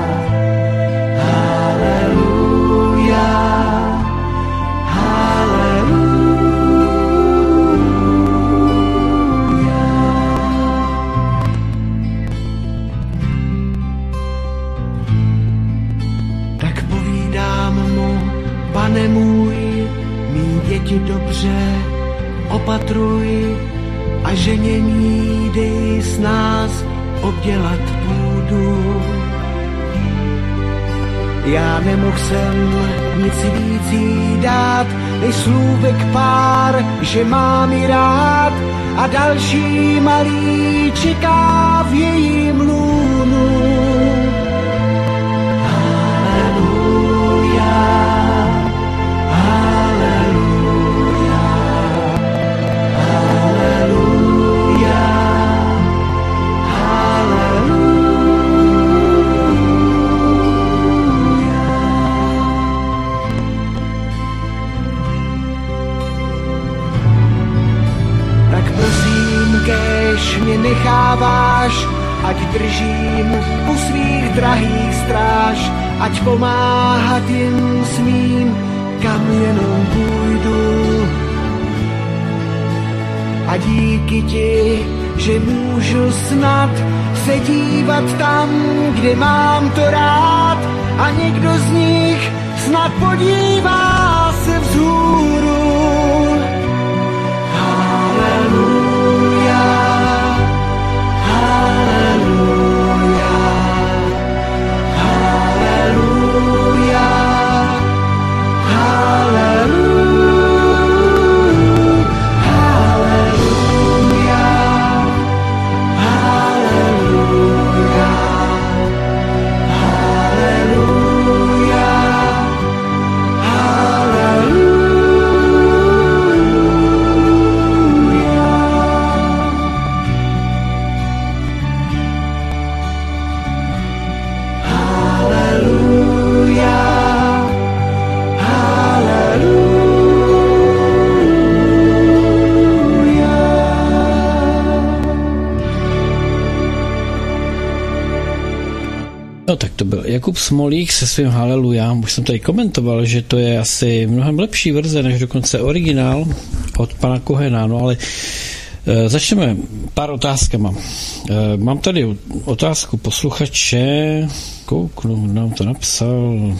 haleluja, haleluja. Tak povídám mu, Pane můj, mý děti dobře opatruj a ženě mý dej s nás obdělat půdu. Já nemohl jsem nic víc jí dát, než slůvek pár, že mám ji rád a další malý čeká v jejím lůnu. Haleluja, haleluja, haleluja, haleluja. Tak prosím, kéž mě necháváš, ať držím u svých drahých stráž, ať pomáhat jim smím, kam jenom půjdu. A díky ti, že můžu snad se dívat tam, kde mám to rád, a někdo z nich snad podívá se vzhůru. Haleluja, haleluja, haleluja, haleluja, haleluja, haleluja, haleluja, No tak to byl Jakub Smolík se svým Haleluja. Už jsem tady komentoval, že to je asi mnohem lepší verze, než dokonce originál od pana Kohena, no ale začneme pár otázkama. Mám tady otázku posluchače, kouknu, nám to napsal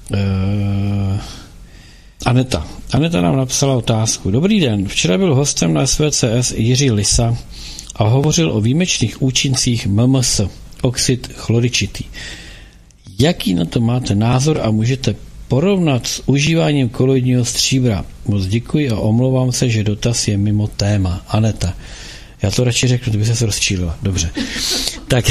Aneta. Aneta nám napsala otázku. Dobrý den, včera byl hostem na SVCS Jiří Lisa a hovořil o výjimečných účincích MMS, oxid chloričitý. Jaký na to máte názor a můžete porovnat s užíváním koloidního stříbra? Moc děkuji a omlouvám se, že dotaz je mimo téma. Aneta. Já to radši řeknu, kdyby se rozčílila. Dobře. Tak.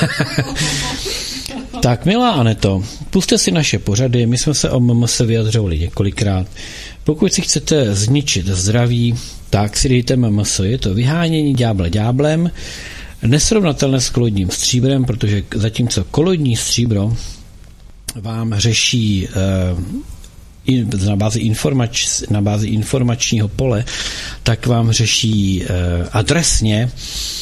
Tak, milá Aneto, puste si naše pořady, my jsme se o MMS vyjadřovali několikrát. Pokud si chcete zničit zdraví, tak si dejte MMS. Je to vyhánění ďáble ďáblem, nesrovnatelné s koloidním stříbrem, protože zatímco koloidní stříbro vám řeší na bázi informačního pole, tak vám řeší adresně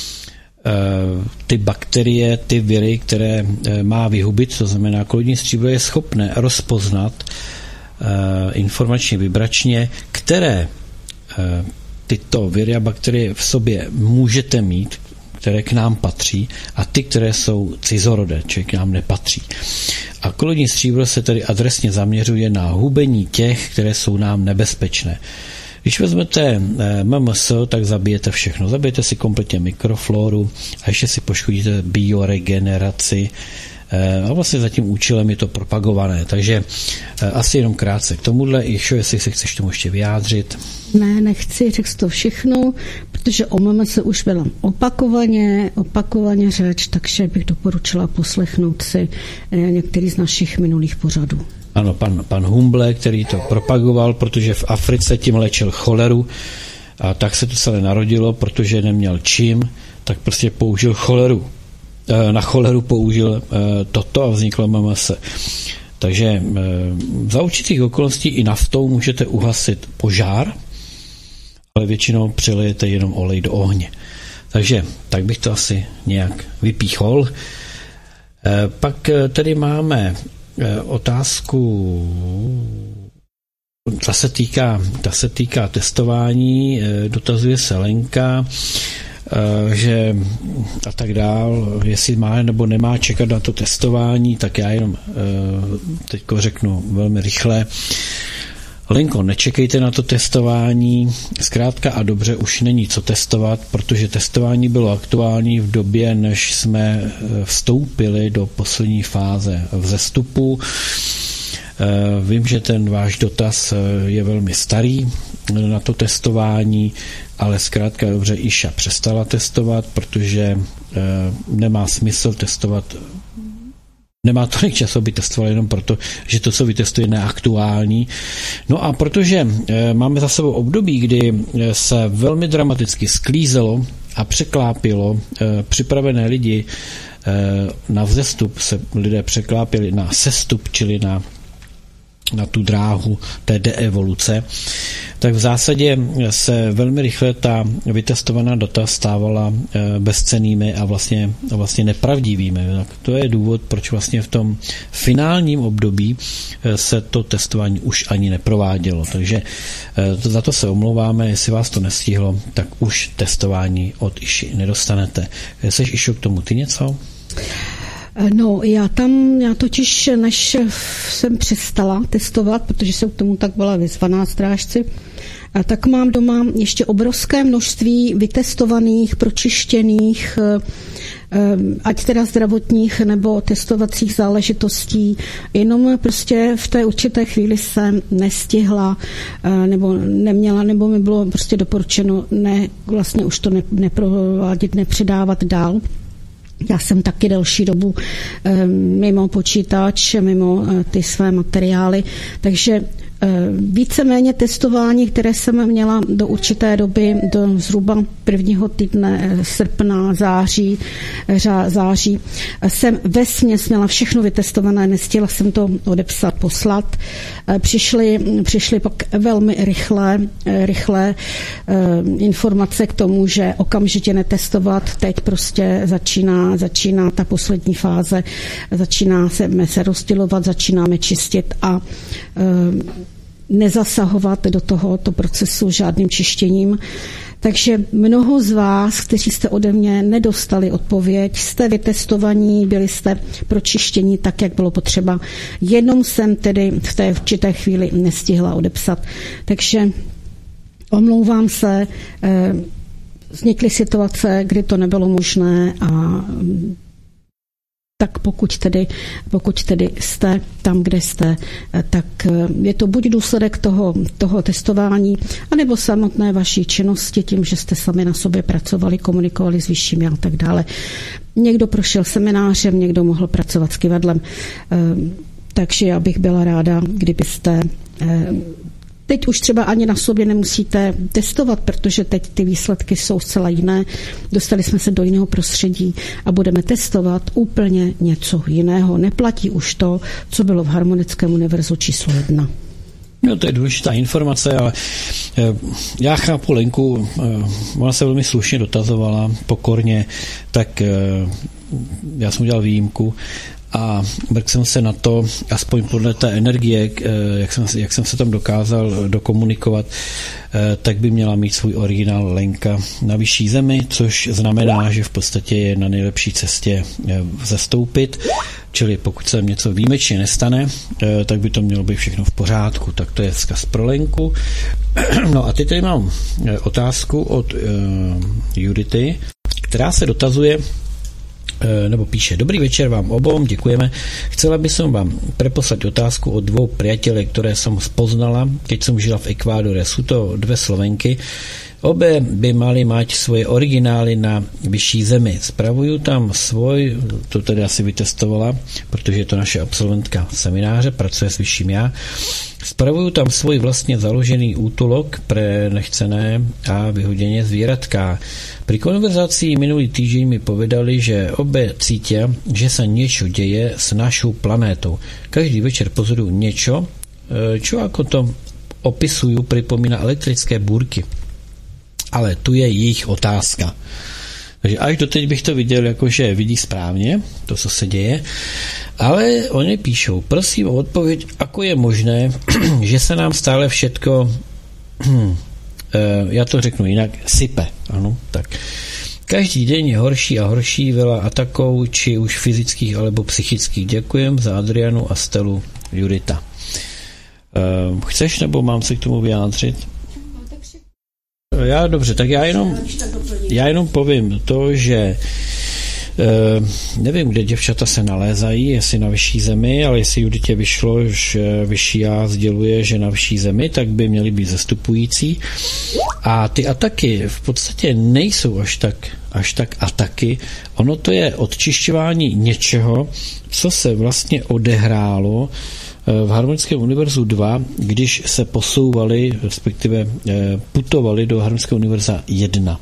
ty bakterie, ty viry, které má vyhubit, to znamená, koloidní stříbro je schopné rozpoznat informačně vibračně, které tyto viry a bakterie v sobě můžete mít, které k nám patří, a ty, které jsou cizorodé, čili k nám nepatří. A koloidní stříbro se tedy adresně zaměřuje na hubení těch, které jsou nám nebezpečné. Když vezmete MMS, tak zabijete všechno. Zabijete si kompletně mikrofloru a ještě si poškodíte bioregeneraci. A vlastně za tím účelem je to propagované. Takže asi jenom krátce k tomuhle. Ještě, jestli se chceš tomu ještě vyjádřit. Ne, nechci, řekl to všechno, protože o MMS už byla opakovaně řeč, takže bych doporučila poslechnout si některý z našich minulých pořadů. Ano, pan Humble, který to propagoval, protože v Africe tím léčil choleru, a tak se to celé narodilo, protože neměl čím, tak prostě použil choleru. na choleru použil toto a vzniklo MMS. Takže za určitých okolností i naftou můžete uhasit požár, ale většinou přilijete jenom olej do ohně. Takže tak bych to asi nějak vypíchol. Pak tady máme otázku, ta se týká testování, dotazuje se Lenka, že a tak dál, jestli má nebo nemá čekat na to testování, tak já jenom teďko řeknu velmi rychle. Lenko, nečekejte na to testování, zkrátka a dobře už není co testovat, protože testování bylo aktuální v době, než jsme vstoupili do poslední fáze vzestupu. Vím, že ten váš dotaz je velmi starý na to testování, ale zkrátka dobře Iša přestala testovat, protože nemá smysl testovat. Nemá tolik času, aby testoval jenom proto, že to, co vytestuje, je neaktuální. No a protože máme za sebou období, kdy se velmi dramaticky sklízelo a překlápilo připravené lidi na vzestup, se lidé překlápili na sestup, čili na tu dráhu té deevoluce, tak v zásadě se velmi rychle ta vytestovaná data stávala bezcennými a vlastně nepravdivými. Tak to je důvod, proč vlastně v tom finálním období se to testování už ani neprovádělo. Takže za to se omlouváme, jestli vás to nestihlo, tak už testování od Iši nedostanete. Jseš, Išo, k tomu ty něco? No, já totiž, než jsem přestala testovat, protože jsem k tomu tak byla vyzvaná strážci, tak mám doma ještě obrovské množství vytestovaných, pročištěných, ať teda zdravotních nebo testovacích záležitostí, jenom prostě v té určité chvíli jsem nestihla nebo neměla, nebo mi bylo prostě doporučeno vlastně už to neprovádět, nepředávat dál. Já jsem taky delší dobu mimo počítač, mimo ty své materiály, takže víceméně testování, které jsem měla do určité doby, do zhruba prvního týdne srpna, září, jsem vesměs měla všechno vytestované, nestihla jsem to odepsat, poslat. Přišly pak velmi rychlé informace k tomu, že okamžitě netestovat, teď prostě začíná ta poslední fáze, začíná se rozdělovat, začínáme čistit a nezasahovat do tohoto procesu žádným čištěním. Takže mnoho z vás, kteří jste ode mě nedostali odpověď, jste vytestovaní, byli jste pročištění tak, jak bylo potřeba. Jenom jsem tedy v té určité chvíli nestihla odepsat. Takže omlouvám se, vznikly situace, kdy to nebylo možné a tak pokud tedy jste tam, kde jste, tak je to buď důsledek toho testování, anebo samotné vaší činnosti, tím, že jste sami na sobě pracovali, komunikovali s vyššími a tak dále. Někdo prošel seminářem, někdo mohl pracovat s kyvadlem, takže já bych byla ráda, kdybyste teď už třeba ani na sobě nemusíte testovat, protože teď ty výsledky jsou zcela jiné. Dostali jsme se do jiného prostředí a budeme testovat úplně něco jiného. Neplatí už to, co bylo v harmonickém univerzu číslo 1. No, to je důležitá informace, ale já chápu Lenku, ona se velmi slušně dotazovala, pokorně, tak já jsem udělal výjimku a mrkl jsem se na to, aspoň podle té energie, jak jsem se tam dokázal dokomunikovat, tak by měla mít svůj originál Lenka na vyšší zemi, což znamená, že v podstatě je na nejlepší cestě zestoupit, čili pokud se něco výjimečně nestane, tak by to mělo být všechno v pořádku. Tak to je vzkaz pro Lenku. No a teď tady mám otázku od Judity, která se dotazuje, nebo píše: Dobrý večer vám obom, děkujeme. Chcela by som vám preposlať otázku od 2 priateľek, ktoré som spoznala, keď som žila v Ekvádore. Sú to 2 Slovenky. Obě by mali mať svoje originály na vyšší zemi. Spravuju tam svoj, to tedy asi vytestovala, protože je to naše absolventka semináře, pracuje s vyšším já. Spravuju tam svoj vlastne založený útulok pre nechcené a vyhodené zvieratka. Pri konverzácii minulý týždeň mi povedali, že obe cítia, že sa niečo deje s našou planétou. Každý večer pozorujú niečo, čo ako to opisujú, pripomína elektrické búrky. Ale tu je jejich otázka. Takže až doteď bych to viděl, jakože vidí správně to, co se děje, ale oni píšou, prosím o odpověď, ako je možné, že se nám stále všetko, já to řeknu jinak, sype. Ano, tak. Každý den je horší a horší, veľa atakov, či už fyzických alebo psychických. Děkujem za Adrianu a Stelu Judita. Chceš, nebo mám se k tomu vyjádřit? Já dobře, tak já jenom povím to, že nevím, kde děvčata se nalézají, jestli na vyšší zemi, ale jestli Juditě vyšlo, že vyšší já sděluje, že na vyšší zemi, tak by měly být zastupující. A ty ataky v podstatě nejsou až tak ataky. Ono to je odčišťování něčeho, co se vlastně odehrálo v Harmonickém univerzu 2, když se posouvali, respektive putovali do Harmonického univerza 1.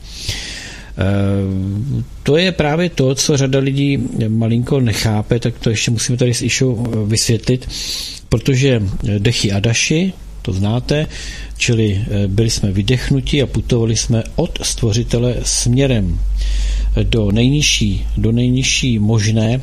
To je právě to, co řada lidí malinko nechápe, tak to ještě musíme tady s Išou vysvětlit, protože dechy a daši, to znáte, čili byli jsme vydechnuti a putovali jsme od stvořitele směrem do nejnižší možné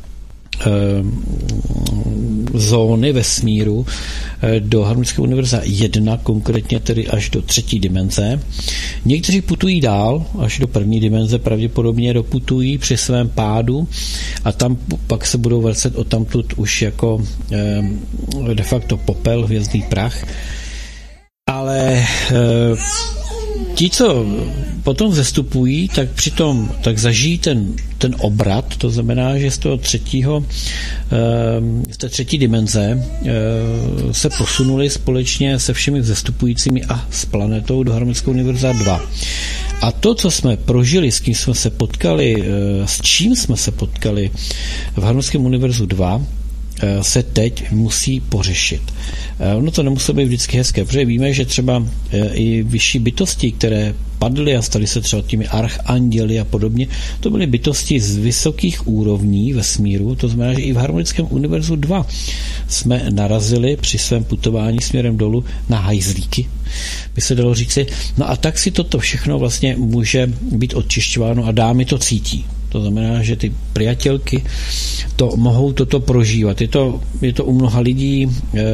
zóny vesmíru do Harmonického univerza 1, konkrétně tedy až do 3. dimenze. Někteří putují dál, až do 1. dimenze, pravděpodobně doputují při svém pádu a tam pak se budou vracet odtamtud už jako de facto popel, hvězdný prach. Ale ti, co potom vzestupují, tak přitom tak zažijí ten obrat, to znamená, že z té 3. dimenze se posunuli společně se všemi vzestupujícími a s planetou do Harmonického univerza 2. A to, co jsme prožili, s kým jsme se potkali, s čím jsme se potkali v Harmonickém univerzu 2, se teď musí pořešit. Ono to nemuselo být vždycky hezké, protože víme, že třeba i vyšší bytosti, které padly a staly se třeba těmi archanděli a podobně, to byly bytosti z vysokých úrovní vesmíru, to znamená, že i v Harmonickém univerzu 2 jsme narazili při svém putování směrem dolů na hajzlíky, by se dalo říci. No a tak si toto všechno vlastně může být odčišťováno a dámy to cítí. To znamená, že ty priateľky to mohou toto prožívat. Je to u mnoha lidí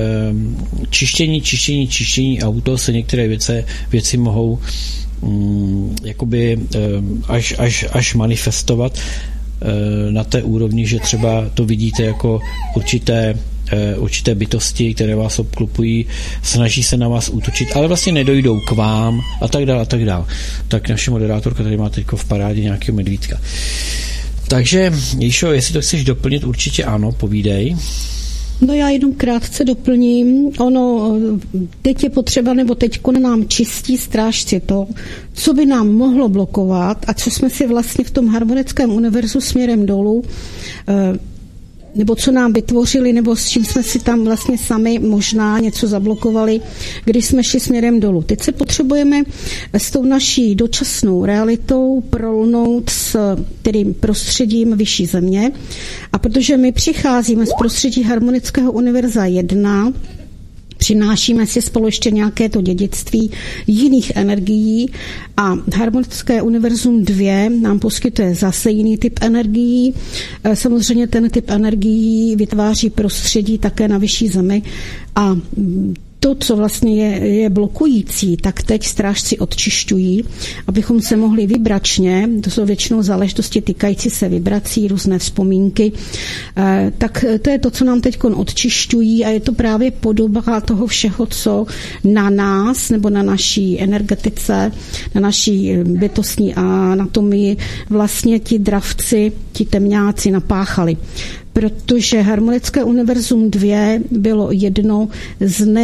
čištění a u toho se některé věci mohou jakoby až manifestovat na té úrovni, že třeba to vidíte jako určité bytosti, které vás obklupují, snaží se na vás útočit, ale vlastně nedojdou k vám a tak dál. Tak naše moderátorka tady má teď v parádě nějakého medvídka. Takže, Jišo, jestli to chceš doplnit, určitě ano, povídej. No já jenom krátce doplním. Ono teď je potřeba, nebo teďko nám čistí strážci to, co by nám mohlo blokovat a co jsme si vlastně v tom harmonickém univerzu směrem dolů nebo co nám vytvořili, nebo s čím jsme si tam vlastně sami možná něco zablokovali, když jsme šli směrem dolů. Teď se potřebujeme s tou naší dočasnou realitou prolnout s tedy prostředím vyšší země. A protože my přicházíme z prostředí Harmonického univerza 1, přinášíme si spolu ještě nějaké to dědictví jiných energií a Harmonické univerzum 2 nám poskytuje zase jiný typ energií. Samozřejmě ten typ energií vytváří prostředí také na vyšší zemi a to, co vlastně je blokující, tak teď strážci odčišťují, abychom se mohli vibračně, to jsou většinou záležitosti týkající se vibrací, různé vzpomínky, tak to je to, co nám teď odčišťují a je to právě podoba toho všeho, co na nás nebo na naší energetice, na naší bytostní anatomii vlastně ti dravci, ti temňáci napáchali. Protože Harmonické univerzum 2 bylo jedno z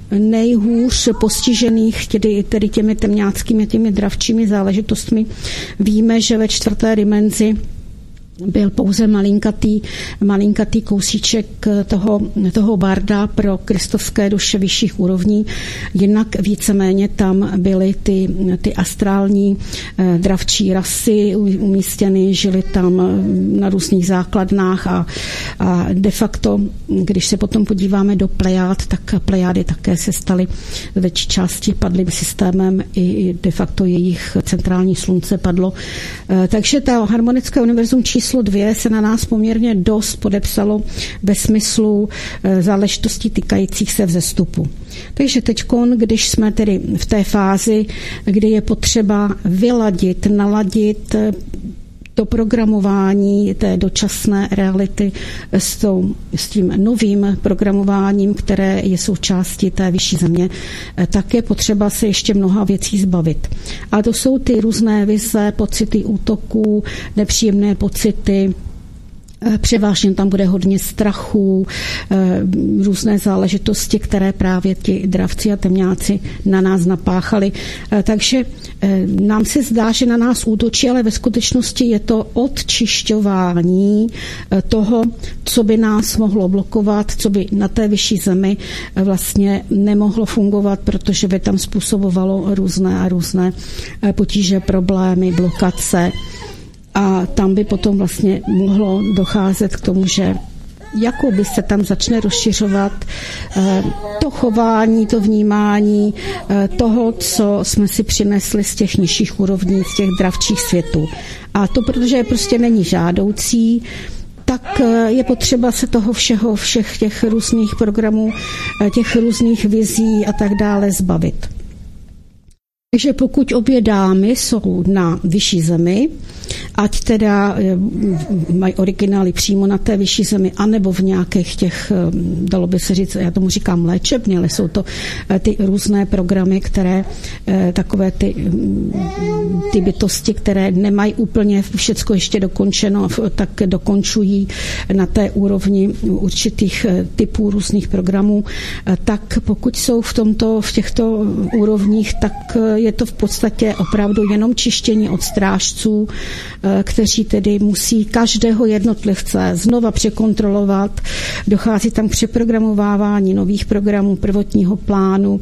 nejhůř postižených tedy těmi temňáckými, těmi dravčími záležitostmi. Víme, že ve 4. dimenzi byl pouze malinkatý kousíček toho barda pro kristovské duše vyšších úrovní. Jinak víceméně tam byly ty astrální dravčí rasy umístěny, žili tam na různých základnách a de facto, když se potom podíváme do Plejád, tak Plejády také se staly větší části padlým systémem, i de facto jejich centrální slunce padlo. Takže ta harmonické univerzum číslo 2 se na nás poměrně dost podepsalo ve smyslu záležitostí týkajících se vzestupu. Takže teďkon, když jsme tedy v té fázi, kdy je potřeba naladit to programování té dočasné reality s tím novým programováním, které je součástí té vyšší země, tak je potřeba se ještě mnoha věcí zbavit. A to jsou ty různé vize, pocity útoků, nepříjemné pocity, převážně tam bude hodně strachu, různé záležitosti, které právě ti dravci a temňáci na nás napáchali. Takže nám se zdá, že na nás útočí, ale ve skutečnosti je to odčišťování toho, co by nás mohlo blokovat, co by na té vyšší zemi vlastně nemohlo fungovat, protože by tam způsobovalo různé potíže, problémy, blokace. A tam by potom vlastně mohlo docházet k tomu, že jakoby se tam začne rozšiřovat to chování, to vnímání toho, co jsme si přinesli z těch nižších úrovní, z těch dravčích světů. A to, protože prostě není žádoucí, tak je potřeba se toho všech těch různých programů, těch různých vizí a tak dále zbavit. Takže pokud obě dámy jsou na vyšší zemi, ať teda mají originály přímo na té vyšší zemi, anebo v nějakých těch, dalo by se říct, já tomu říkám léčebně, ale jsou to ty různé programy, které takové ty bytosti, které nemají úplně všecko ještě dokončeno, tak dokončují na té úrovni určitých typů různých programů, tak pokud jsou v těchto úrovních, tak je to v podstatě opravdu jenom čištění od strážců, kteří tedy musí každého jednotlivce znova překontrolovat. Dochází tam k přeprogramovávání nových programů prvotního plánu,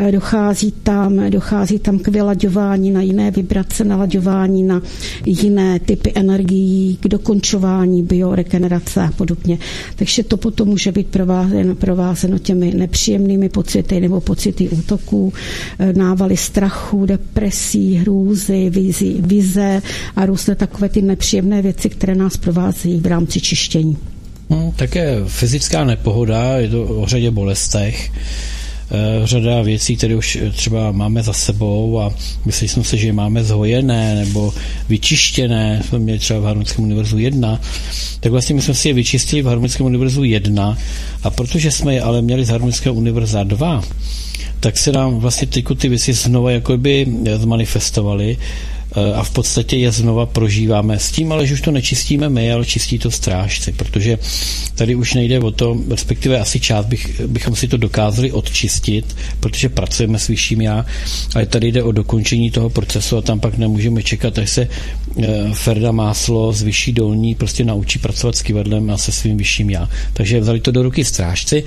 dochází tam k vylaďování na jiné vibrace, nalaďování na jiné typy energií, k dokončování bioregenerace a podobně. Takže to potom může být provázeno těmi nepříjemnými pocity nebo pocity útoků, návaly strachu, depresí, hrůzy, vize a různé takové ty nepříjemné věci, které nás provázejí v rámci čištění. Také fyzická nepohoda, je to o řadě bolestech, řada věcí, které už třeba máme za sebou a mysleli jsme si, že je máme zhojené nebo vyčištěné, jsme měli třeba v Harmonickém univerzu 1, tak vlastně my jsme si je vyčistili v Harmonickém univerzu 1 a protože jsme je ale měli z Harmonického univerza 2, tak se nám vlastně ty věci znova jakoby zmanifestovaly a v podstatě je znova prožíváme s tím, ale že už to nečistíme my, ale čistí to strážci, protože tady už nejde o to, respektive asi část bychom si to dokázali odčistit, protože pracujeme s vyšším já, ale tady jde o dokončení toho procesu a tam pak nemůžeme čekat, až se Ferda Máslo z vyšší dolní prostě naučí pracovat s kyvadlem a se svým vyšším já. Takže vzali to do ruky strážci,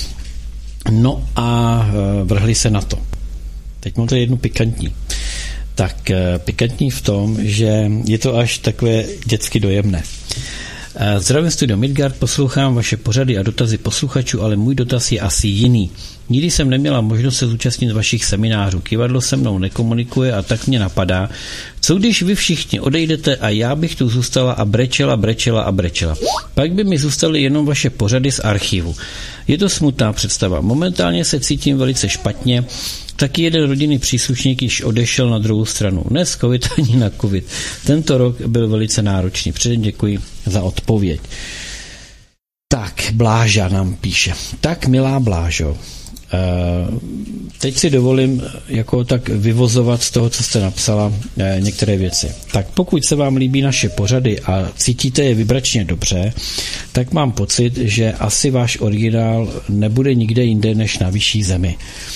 no a vrhli se na to. Teď mám tady jednu pikantní. Tak pikantní v tom, že je to až takové dětsky dojemné. Zdravím studio Midgard, poslouchám vaše pořady a dotazy posluchačů, ale můj dotaz je asi jiný. Nikdy jsem neměla možnost se zúčastnit vašich seminářů. Kyvadlo se mnou nekomunikuje a tak mě napadá, co když vy všichni odejdete a já bych tu zůstala a brečela. Pak by mi zůstaly jenom vaše pořady z archivu. Je to smutná představa. Momentálně se cítím velice špatně. Taky jeden rodinný příslušník již odešel na druhou stranu. Ne z covid ani na covid. Tento rok byl velice náročný. Předem děkuji za odpověď. Tak, Bláža nám píše. Tak, milá Blážo, Teď si dovolím jako tak vyvozovat z toho, co jste napsala, některé věci. Tak pokud se vám líbí naše pořady a cítíte je vibračně dobře, tak mám pocit, že asi váš originál nebude nikde jinde než na vyšší zemi.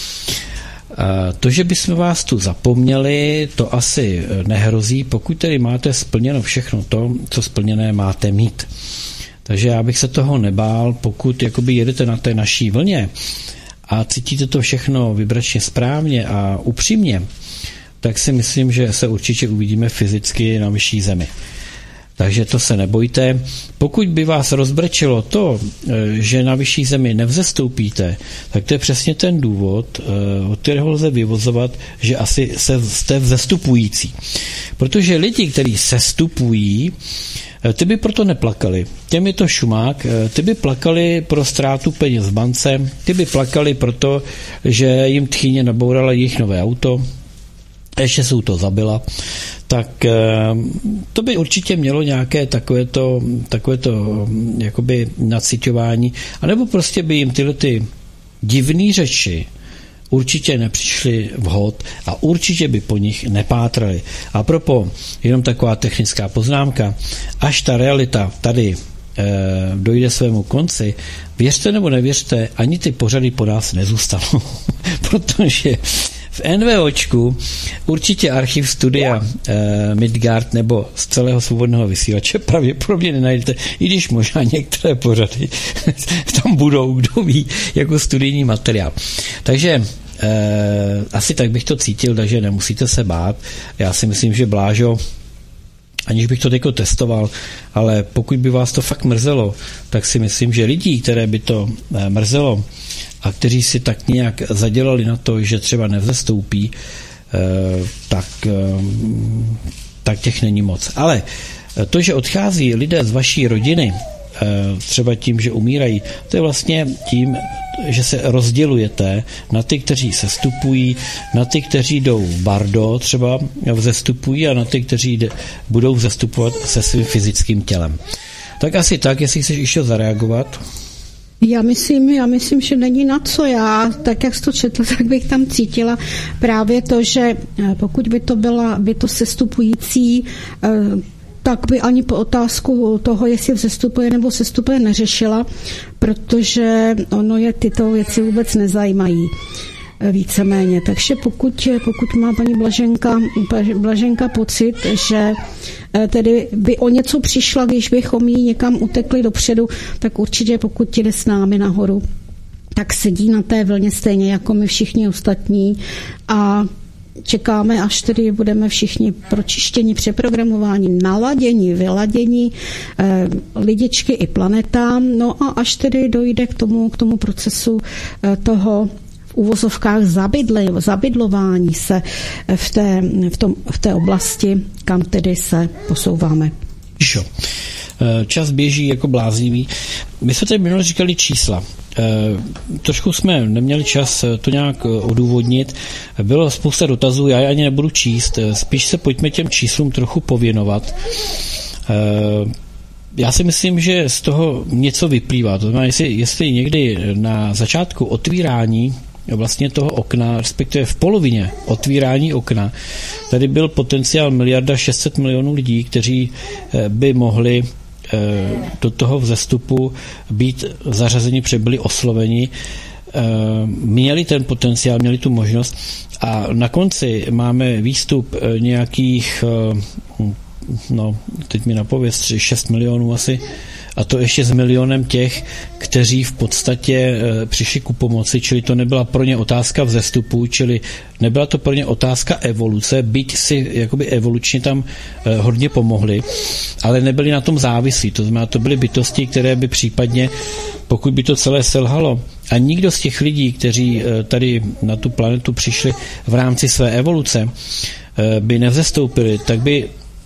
To, že bychom vás tu zapomněli, to asi nehrozí, pokud tedy máte splněno všechno to, co splněné máte mít. Takže já bych se toho nebál, pokud jakoby jedete na té naší vlně a cítíte to všechno vibračně správně a upřímně, tak si myslím, že se určitě uvidíme fyzicky na vyšší zemi. Takže to se nebojte. Pokud by vás rozbrečelo to, že na vyšší zemi nevzestoupíte, tak to je přesně ten důvod, od kterého lze vyvozovat, že asi jste vzestupující. Protože lidi, kteří sestupují, ty by proto neplakali. Těm je to šumák, ty by plakali pro ztrátu peněz v bance, ty by plakali proto, že jim tchýně nabourala jejich nové auto, ještě jsou to zabila, tak to by určitě mělo nějaké takovéto jakoby naciťování, anebo prostě by jim tyhle ty divné řeči určitě nepřišly vhod a určitě by po nich nepátrali. A propo, jenom taková technická poznámka, až ta realita tady dojde svému konci, věřte nebo nevěřte, ani ty pořady po nás nezůstanou, protože v NVOčku určitě archiv studia Midgard nebo z celého svobodného vysílače pravděpodobně nenajdete, i když možná některé pořady tam budou, kdo ví, jako studijní materiál. Takže asi tak bych to cítil, takže nemusíte se bát. Já si myslím, že Blážo, aniž bych to teďko testoval, ale pokud by vás to fakt mrzelo, tak si myslím, že lidí, které by to mrzelo a kteří si tak nějak zadělali na to, že třeba nevzestoupí, tak těch není moc. Ale to, že odchází lidé z vaší rodiny, třeba tím, že umírají, to je vlastně tím, že se rozdělujete na ty, kteří sestupují, na ty, kteří jdou bardo, třeba vzestupují, a na ty, kteří budou vzestupovat se svým fyzickým tělem. Tak asi tak, jestli chceš ještě zareagovat. Já myslím, že není na co. Já, tak jak jsi to četla, tak bych tam cítila právě to, že pokud by to sestupující, tak by ani po otázku toho, jestli vzestupuje nebo sestupuje, neřešila, protože ono je tyto věci vůbec nezajímají víceméně. Takže pokud má paní Blaženka pocit, že tedy by o něco přišla, když bychom jí někam utekli dopředu, tak určitě pokud jde s námi nahoru, tak sedí na té vlně stejně jako my všichni ostatní a čekáme, až tedy budeme všichni pročištěni, přeprogramováni, naladěni, vyladěni, lidičky i planeta, no a až tedy dojde k tomu procesu toho v uvozovkách zabydlování se v té oblasti, kam tedy se posouváme. Čas běží jako bláznivý. My jsme tady minule říkali čísla. Trošku jsme neměli čas to nějak odůvodnit. Bylo spousta dotazů, já je ani nebudu číst. Spíš se pojďme těm číslům trochu pověnovat. Já si myslím, že z toho něco vyplývá. To znamená, jestli někdy na začátku otvírání vlastně toho okna, respektive v polovině otvírání okna, tady byl potenciál 1,6 miliardy lidí, kteří by mohli do toho vzestupu být zařazeni, protože byli osloveni, měli ten potenciál, měli tu možnost a na konci máme výstup nějakých, teď mi napověz, 6 milionů asi, a to ještě s milionem těch, kteří v podstatě přišli ku pomoci, čili to nebyla pro ně otázka vzestupu, čili nebyla to pro ně otázka evoluce, byť si jakoby evolučně tam hodně pomohli, ale nebyli na tom závislí. To znamená, to byly bytosti, které by případně, pokud by to celé selhalo, a nikdo z těch lidí, kteří tady na tu planetu přišli v rámci své evoluce, by nevzestoupili, tak by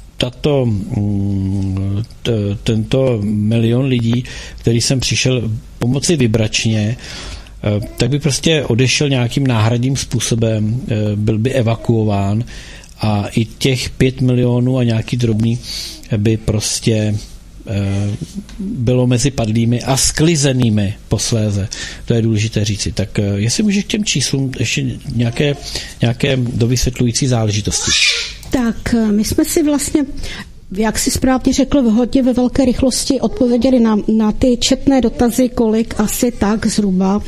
tento milion lidí, který jsem přišel pomoci vibračně, tak by prostě odešel nějakým náhradním způsobem, byl by evakuován a i těch 5 milionů a nějaký drobný by prostě bylo mezi padlými a sklizenými posléze. To je důležité říci. Tak jestli můžeš k těm číslům ještě nějaké dovysvětlující záležitosti. Tak my jsme si vlastně, jak si správně řekl, hodně ve velké rychlosti odpověděli na ty četné dotazy, kolik asi tak zhruba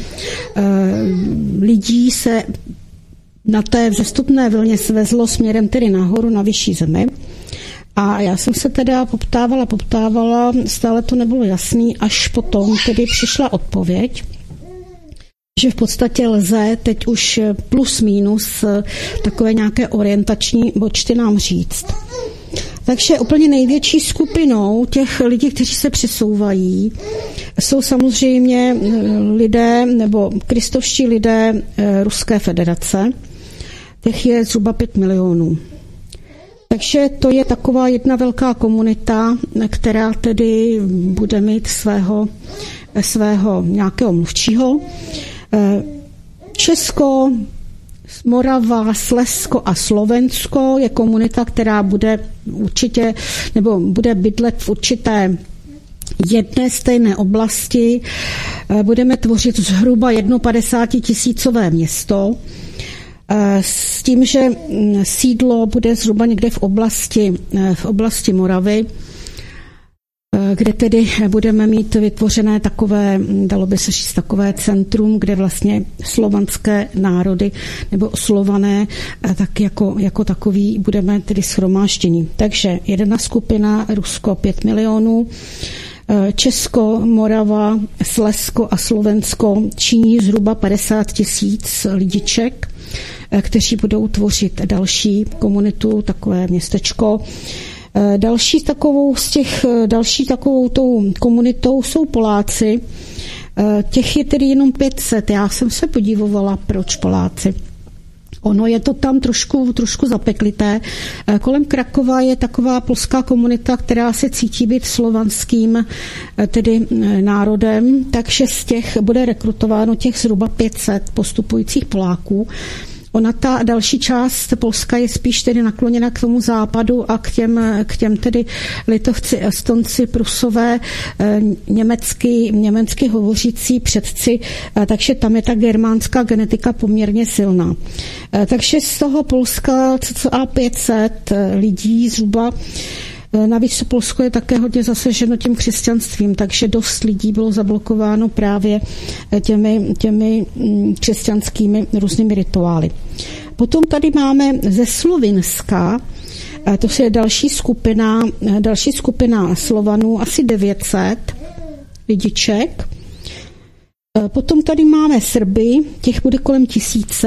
lidí se na té vzestupné vlně svezlo směrem tedy nahoru na vyšší zemi. A já jsem se teda poptávala, stále to nebylo jasný, až potom tedy přišla odpověď, že v podstatě lze teď už plus minus takové nějaké orientační počty nám říct. Takže úplně největší skupinou těch lidí, kteří se přesouvají, jsou samozřejmě lidé nebo kristovští lidé Ruské federace. Těch je zhruba 5 milionů. Takže to je taková jedna velká komunita, která tedy bude mít svého nějakého mluvčího. Česko, Morava, Slezsko a Slovensko je komunita, která bude určitě, nebo bude bydlet v určité jedné stejné oblasti. Budeme tvořit zhruba 51 000 město, s tím, že sídlo bude zhruba někde v oblasti Moravy, kde tedy budeme mít vytvořené takové, dalo by se říct, takové centrum, kde vlastně slovanské národy nebo Slované tak jako takový budeme tedy shromáždění. Takže jedna skupina, Rusko 5 milionů, Česko, Morava, Slezsko a Slovensko činí zhruba 50 000 lidiček, kteří budou tvořit další komunitu, takové městečko. Další takovou tou komunitou jsou Poláci. Těch je tedy jenom 500. Já jsem se podívovala, proč Poláci. Ono je to tam trošku zapeklité. Kolem Krakova je taková polská komunita, která se cítí být slovanským tedy národem, takže z těch bude rekrutováno těch zhruba 500 postupujících Poláků. Ona ta další část Polska je spíš tedy nakloněna k tomu západu a k těm tedy Litovci, Estonci, Prusové, německy hovořící předci, takže tam je ta germánská genetika poměrně silná. Takže z toho Polska cca 500 lidí zhruba. Navíc Polsko je také hodně zasaženo tím křesťanstvím, takže dost lidí bylo zablokováno právě těmi křesťanskými různými rituály. Potom tady máme ze Slovinska, to je další skupina Slovanů, asi 900 lidiček. Potom tady máme Srby, těch bude kolem 1000.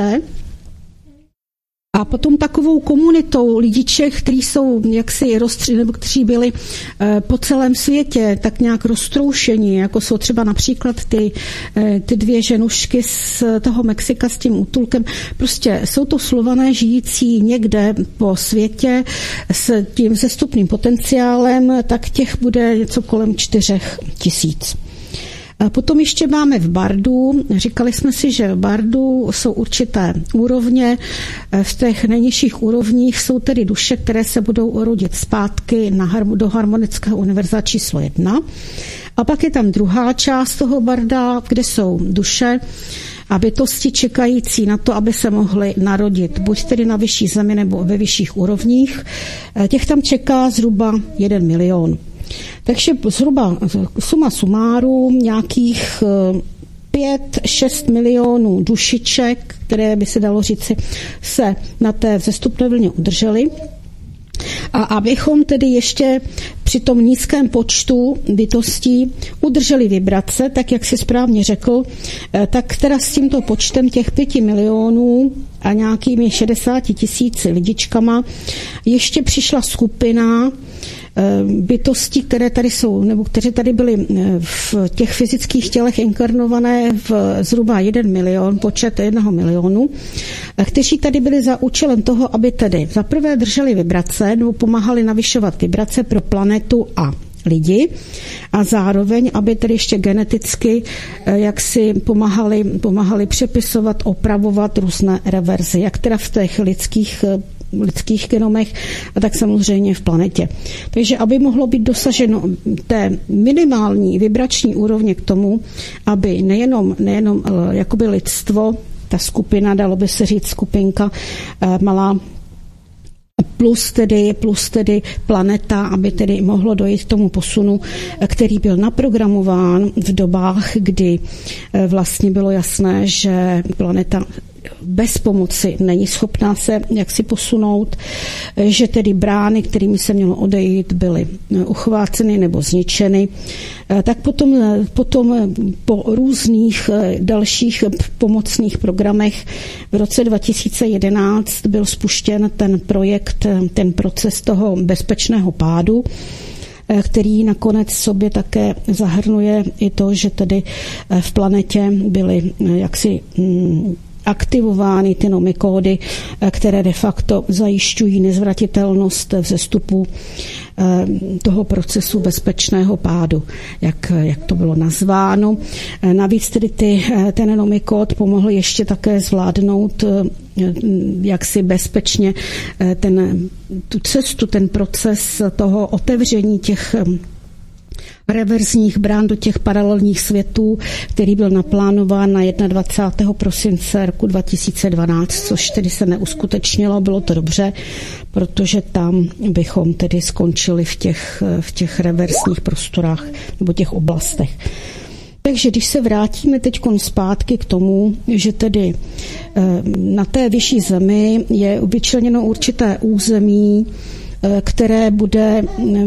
A potom takovou komunitou lidiček, kteří jsou jaksi nebo kteří byli po celém světě tak nějak roztroušení, jako jsou třeba například ty dvě ženušky z toho Mexika s tím útulkem. Prostě jsou to Slované žijící někde po světě s tím vzestupným potenciálem, tak těch bude něco kolem 4 000. Potom ještě máme v Bardu. Říkali jsme si, že v Bardu jsou určité úrovně. V těch nejnižších úrovních jsou tedy duše, které se budou rodit zpátky do harmonického univerza číslo 1. A pak je tam druhá část toho Barda, kde jsou duše a bytosti čekající na to, aby se mohly narodit buď tedy na vyšší zemi nebo ve vyšších úrovních. Těch tam čeká zhruba 1 milion. Takže zhruba suma sumárum nějakých 5-6 milionů dušiček, které by se dalo říci, se na té vzestupné vlně udržely. A abychom tedy ještě při tom nízkém počtu bytostí udrželi vibrace, tak jak si správně řekl, tak teda s tímto počtem těch 5 milionů a nějakými 60 000 lidičkama ještě přišla skupina bytosti, které tady jsou, nebo které tady byly v těch fyzických tělech inkarnované v zhruba 1 milion, počet 1 milionu, kteří tady byli za účelem toho, aby tedy zaprvé drželi vibrace, nebo pomáhali navyšovat vibrace pro planetu a lidi a zároveň, aby tedy ještě geneticky jak si pomáhali přepisovat, opravovat různé reverze, jak teda v těch lidských lidských genomech a tak samozřejmě v planetě. Takže aby mohlo být dosaženo té minimální vibrační úrovně k tomu, aby nejenom jakoby lidstvo, ta skupina, dalo by se říct skupinka malá, plus tedy planeta, aby tedy mohlo dojít k tomu posunu, který byl naprogramován v dobách, kdy vlastně bylo jasné, že planeta bez pomoci není schopná se jaksi posunout, že tedy brány, kterými se mělo odejít, byly uchváceny nebo zničeny. Tak potom po různých dalších pomocných programech v roce 2011 byl spuštěn ten projekt, ten proces toho bezpečného pádu, který nakonec sobě také zahrnuje i to, že tedy v planetě byly jaksi aktivovány ty nomikódy, které de facto zajišťují nezvratitelnost vzestupu toho procesu bezpečného pádu, jak to bylo nazváno. Navíc tedy ten nomikód pomohl ještě také zvládnout jaksi bezpečně tu cestu, ten proces toho otevření těch reverzních brán do těch paralelních světů, který byl naplánován na 21. prosince roku 2012, což tedy se neuskutečnilo, bylo to dobře, protože tam bychom tedy skončili v těch reverzních prostorách nebo těch oblastech. Takže když se vrátíme teď zpátky k tomu, že tedy na té vyšší zemi je vyčleněno určité území, které bude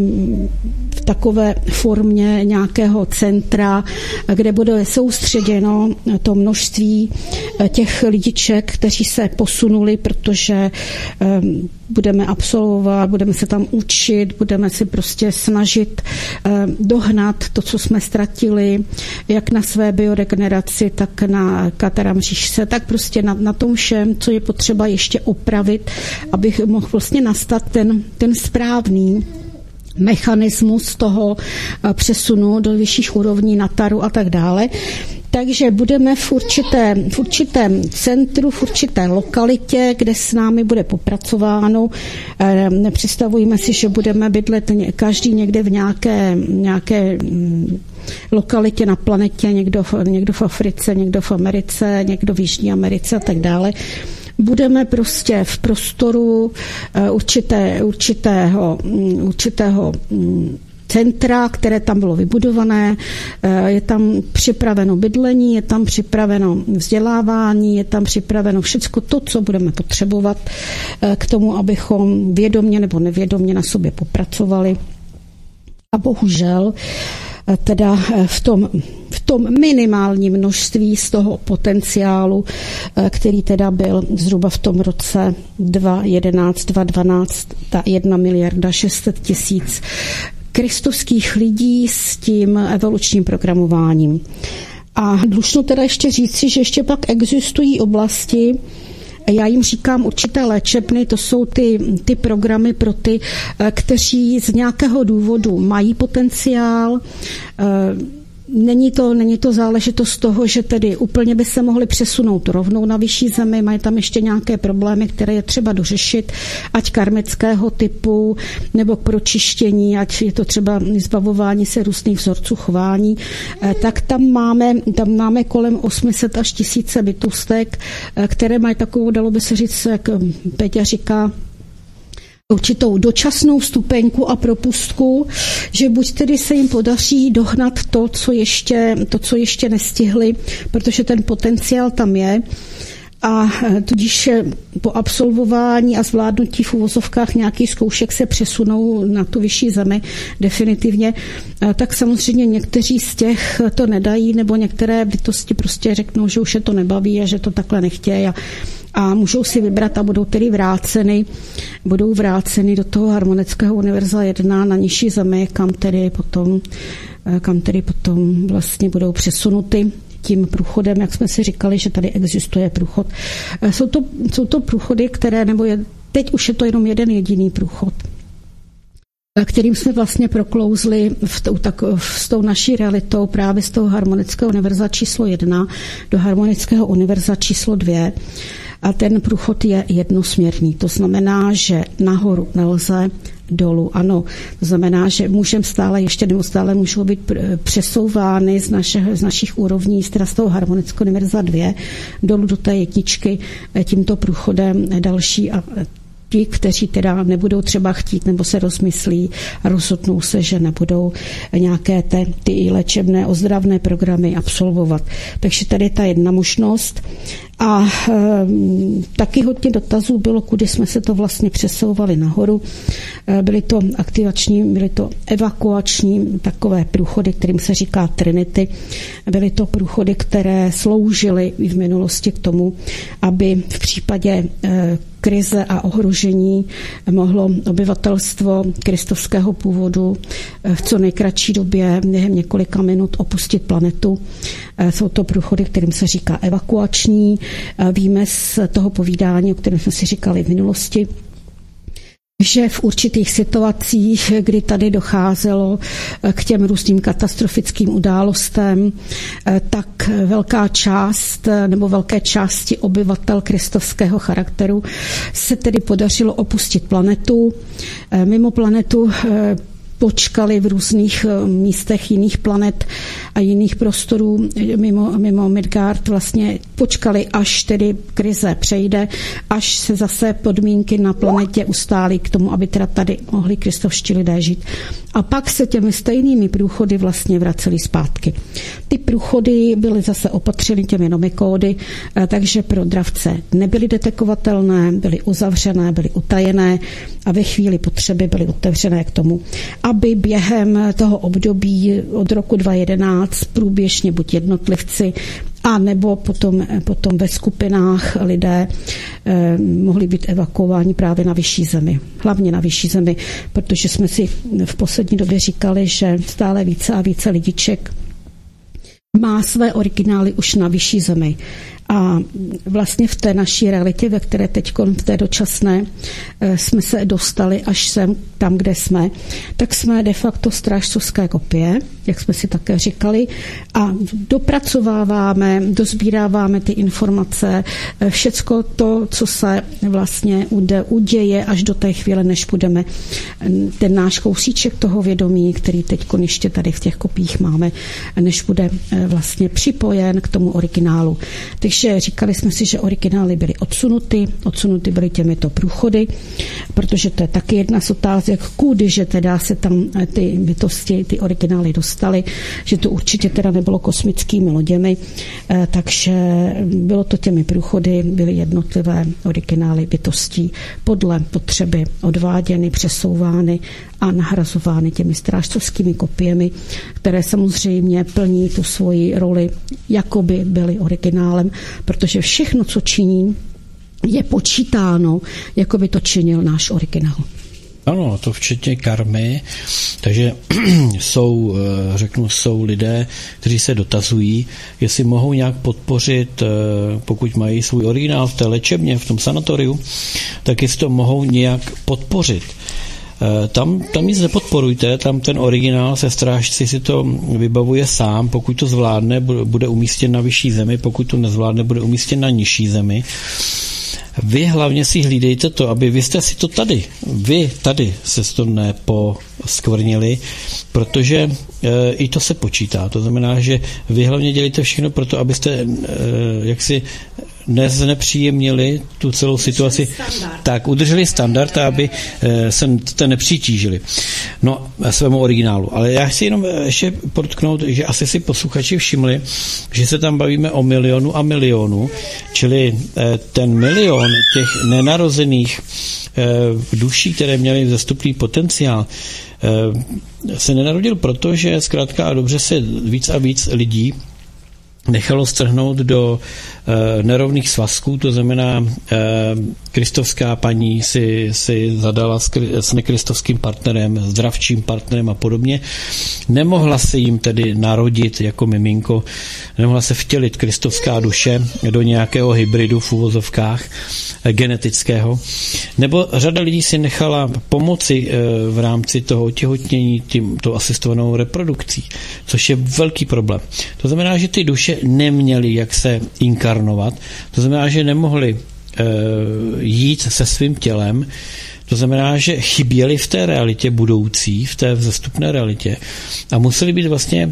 v takové formě nějakého centra, kde bude soustředěno to množství těch lidiček, kteří se posunuli, protože budeme absolvovat, budeme se tam učit, budeme si prostě snažit dohnat to, co jsme ztratili, jak na své bioregeneraci, tak na kataramřížce, tak prostě na tom všem, co je potřeba ještě opravit, aby mohl vlastně nastat ten správný mechanismus toho přesunu do vyšších úrovní Nataru a tak dále. Takže budeme v určitém centru, v určité lokalitě, kde s námi bude popracováno. Nepředstavujeme si, že budeme bydlet každý někde v nějaké lokalitě na planetě, někdo v Africe, někdo v Americe, někdo v Jižní Americe a tak dále. Budeme prostě v prostoru určitého centra, které tam bylo vybudované, je tam připraveno bydlení, je tam připraveno vzdělávání, je tam připraveno všechno to, co budeme potřebovat k tomu, abychom vědomě nebo nevědomě na sobě popracovali. A bohužel teda v tom minimálním množství z toho potenciálu, který teda byl zhruba v tom roce 2011, 2012, ta 1 600 000 kristovských lidí s tím evolučním programováním. A dlužno teda ještě říci, že ještě pak existují oblasti, já jim říkám určité léčebny, to jsou ty programy pro ty, kteří z nějakého důvodu mají potenciál. Není to záležitost toho, že tedy úplně by se mohli přesunout rovnou na vyšší zemi, mají tam ještě nějaké problémy, které je třeba dořešit, ať karmického typu, nebo k pročištění, ať je to třeba zbavování se různých vzorců chování, tak tam máme kolem 800 až 1000 bytostek, které mají takovou, dalo by se říct, jak Peťa říká, určitou dočasnou stupenku a propustku, že buď tedy se jim podaří dohnat to, co ještě nestihli, protože ten potenciál tam je, a tudíž po absolvování a zvládnutí v uvozovkách nějakých zkoušek se přesunou na tu vyšší zemi definitivně, tak samozřejmě někteří z těch to nedají, nebo některé bytosti prostě řeknou, že už je to nebaví a že to takhle nechtějí a můžou si vybrat a budou tedy vráceny do toho harmonického univerza 1 na nižší zemi, kam tedy potom vlastně budou přesunuty tím průchodem, jak jsme si říkali, že tady existuje průchod. Jsou to průchody, které, teď už je to jenom jeden jediný průchod, kterým jsme vlastně proklouzli s tou naší realitou právě z toho harmonického univerza číslo 1 do harmonického univerza číslo 2. a ten průchod je jednosměrný. To znamená, že nahoru nelze, dolů ano. To znamená, že můžeme stále ještě neustále můžou být přesouvány z našich úrovní, z toho harmonického univerza 2 dolů do té jedničky tímto průchodem další a ti, kteří teda nebudou třeba chtít nebo se rozmyslí a rozhodnou se, že nebudou nějaké ty léčebné ozdravné programy absolvovat. Takže tady je ta jedna možnost. A taky hodně dotazů bylo, kudy jsme se to vlastně přesouvali nahoru. Byly to aktivační, byly to evakuační takové průchody, kterým se říká Trinity. Byly to průchody, které sloužily v minulosti k tomu, aby v případě krize a ohrožení mohlo obyvatelstvo kristovského původu v co nejkratší době během několika minut opustit planetu. Jsou to průchody, kterým se říká evakuační. Víme z toho povídání, o kterém jsme si říkali v minulosti, že v určitých situacích, kdy tady docházelo k těm různým katastrofickým událostem, tak velká část nebo velké části obyvatel kristovského charakteru se tedy podařilo opustit planetu. Mimo planetu počkali v různých místech jiných planet a jiných prostorů mimo Midgard, vlastně počkali, až tedy krize přejde, až se zase podmínky na planetě ustálí k tomu, aby teda tady mohli kristovští lidé žít. A pak se těmi stejnými průchody vlastně vraceli zpátky. Ty průchody byly zase opatřeny těmi nomikódy, takže pro dravce nebyly detekovatelné, byly uzavřené, byly utajené a ve chvíli potřeby byly otevřené k tomu, aby během toho období od roku 2011 průběžně buď jednotlivci a nebo potom ve skupinách lidé mohli být evakuováni právě na vyšší zemi. Hlavně na vyšší zemi, protože jsme si v poslední době říkali, že stále více a více lidiček má své originály už na vyšší zemi. A vlastně v té naší realitě, ve které teď v té dočasné jsme se dostali až sem, tam, kde jsme, tak jsme de facto strážcovské kopie, jak jsme si také říkali, a dopracováváme, dozbíráváme ty informace, všecko to, co se vlastně uděje až do té chvíle, než budeme ten náš kousíček toho vědomí, který teď ještě tady v těch kopiích máme, než bude vlastně připojen k tomu originálu. Takže říkali jsme si, že originály byly odsunuty byly těmito průchody, protože to je taky jedna z otázek, kudy, že teda se tam ty bytosti, ty originály dostaly, že to určitě teda nebylo kosmickými loděmi, takže bylo to těmi průchody, byly jednotlivé originály bytostí podle potřeby odváděny, přesouvány a nahrazovány těmi strážcovskými kopiemi, které samozřejmě plní tu svoji roli, jako by byly originálem, protože všechno, co činí, je počítáno, jako by to činil náš originál. Ano, to včetně karmy, takže jsou lidé, kteří se dotazují, jestli mohou nějak podpořit, pokud mají svůj originál v té léčebně, v tom sanatoriu, tak jestli to mohou nějak podpořit. Tam nic nepodporujte, tam ten originál se strážci si to vybavuje sám, pokud to zvládne, bude umístěn na vyšší zemi, pokud to nezvládne, bude umístěn na nižší zemi. Vy hlavně si hlídejte to, aby vy jste si to tady se to neposkvrnili, protože i to se počítá. To znamená, že vy hlavně dělíte všechno pro to, abyste jaksi neznepříjemnili tu celou situaci. Tak, udrželi standard, aby se nepřitížili. No, svému originálu. Ale já chci jenom ještě podotknout, že asi si posluchači všimli, že se tam bavíme o milionu a milionu, čili ten milion těch nenarozených duší, které měly zastupný potenciál, se nenarodil proto, že zkrátka a dobře se víc a víc lidí nechalo strhnout do nerovných svazků, to znamená kristovská paní si zadala s nekristovským partnerem, zdravčím partnerem a podobně. Nemohla se jim tedy narodit jako miminko, nemohla se vtělit kristovská duše do nějakého hybridu v uvozovkách genetického. Nebo řada lidí si nechala pomoci v rámci toho těhotnění tou asistovanou reprodukcí, což je velký problém. To znamená, že ty duše neměly jak se inkarnovat, to znamená, že nemohli jít se svým tělem. To znamená, že chyběli v té realitě budoucí, v té vzestupné realitě a museli být vlastně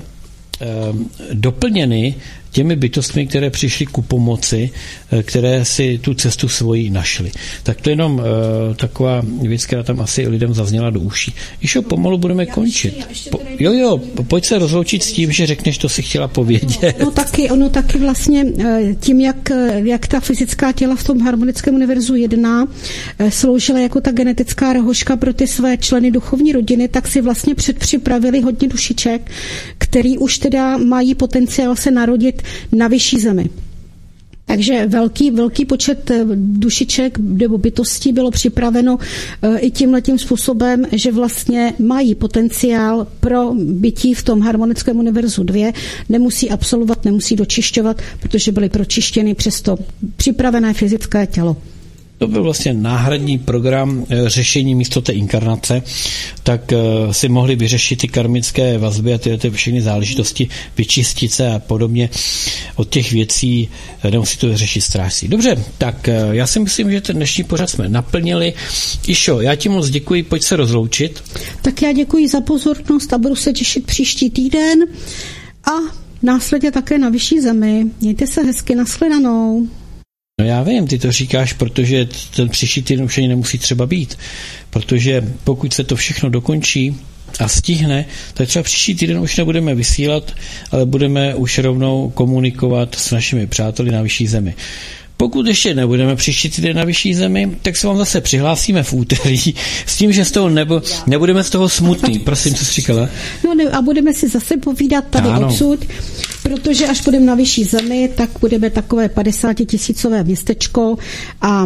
doplněny těmi bytostmi, které přišly ku pomoci, které si tu cestu svoji našly. Tak to je jenom taková věc, která tam asi lidem zazněla do uší. Jišo, pomalu budeme končit. Pojď se rozloučit s tím, že řekneš, to si chtěla povědět. Ono taky vlastně tím, jak ta fyzická těla v tom harmonickém univerzu 1 sloužila jako ta genetická rohožka pro ty své členy duchovní rodiny, tak si vlastně předpřipravili hodně dušiček, který už teda mají potenciál se narodit na vyšší zemi. Takže velký počet dušiček nebo bytostí bylo připraveno i tímhletím způsobem, že vlastně mají potenciál pro bytí v tom harmonickém univerzu 2, nemusí absolvovat, nemusí dočišťovat, protože byly pročištěny přes to připravené fyzické tělo. To byl vlastně náhradní program řešení místo té inkarnace, tak si mohli vyřešit ty karmické vazby a ty všechny záležitosti, vyčistit se a podobně od těch věcí, nemusí to řešit strážci. Dobře, tak já si myslím, že ten dnešní pořad jsme naplnili. Išo, já ti moc děkuji, pojď se rozloučit. Tak já děkuji za pozornost a budu se těšit příští týden a následně také na vyšší zemi. Mějte se hezky, nashledanou. No já vím, ty to říkáš, protože ten příští týden už ani nemusí třeba být, protože pokud se to všechno dokončí a stihne, tak třeba příští týden už nebudeme vysílat, ale budeme už rovnou komunikovat s našimi přáteli na vyšší zemi. Pokud ještě nebudeme příští týden na vyšší zemi, tak se vám zase přihlásíme v úterý s tím, že z toho nebudeme z toho smutný. Prosím, co jsi říkala? A budeme si zase povídat tady odsud, protože až budeme na vyšší zemi, tak budeme takové 50 000 městečko a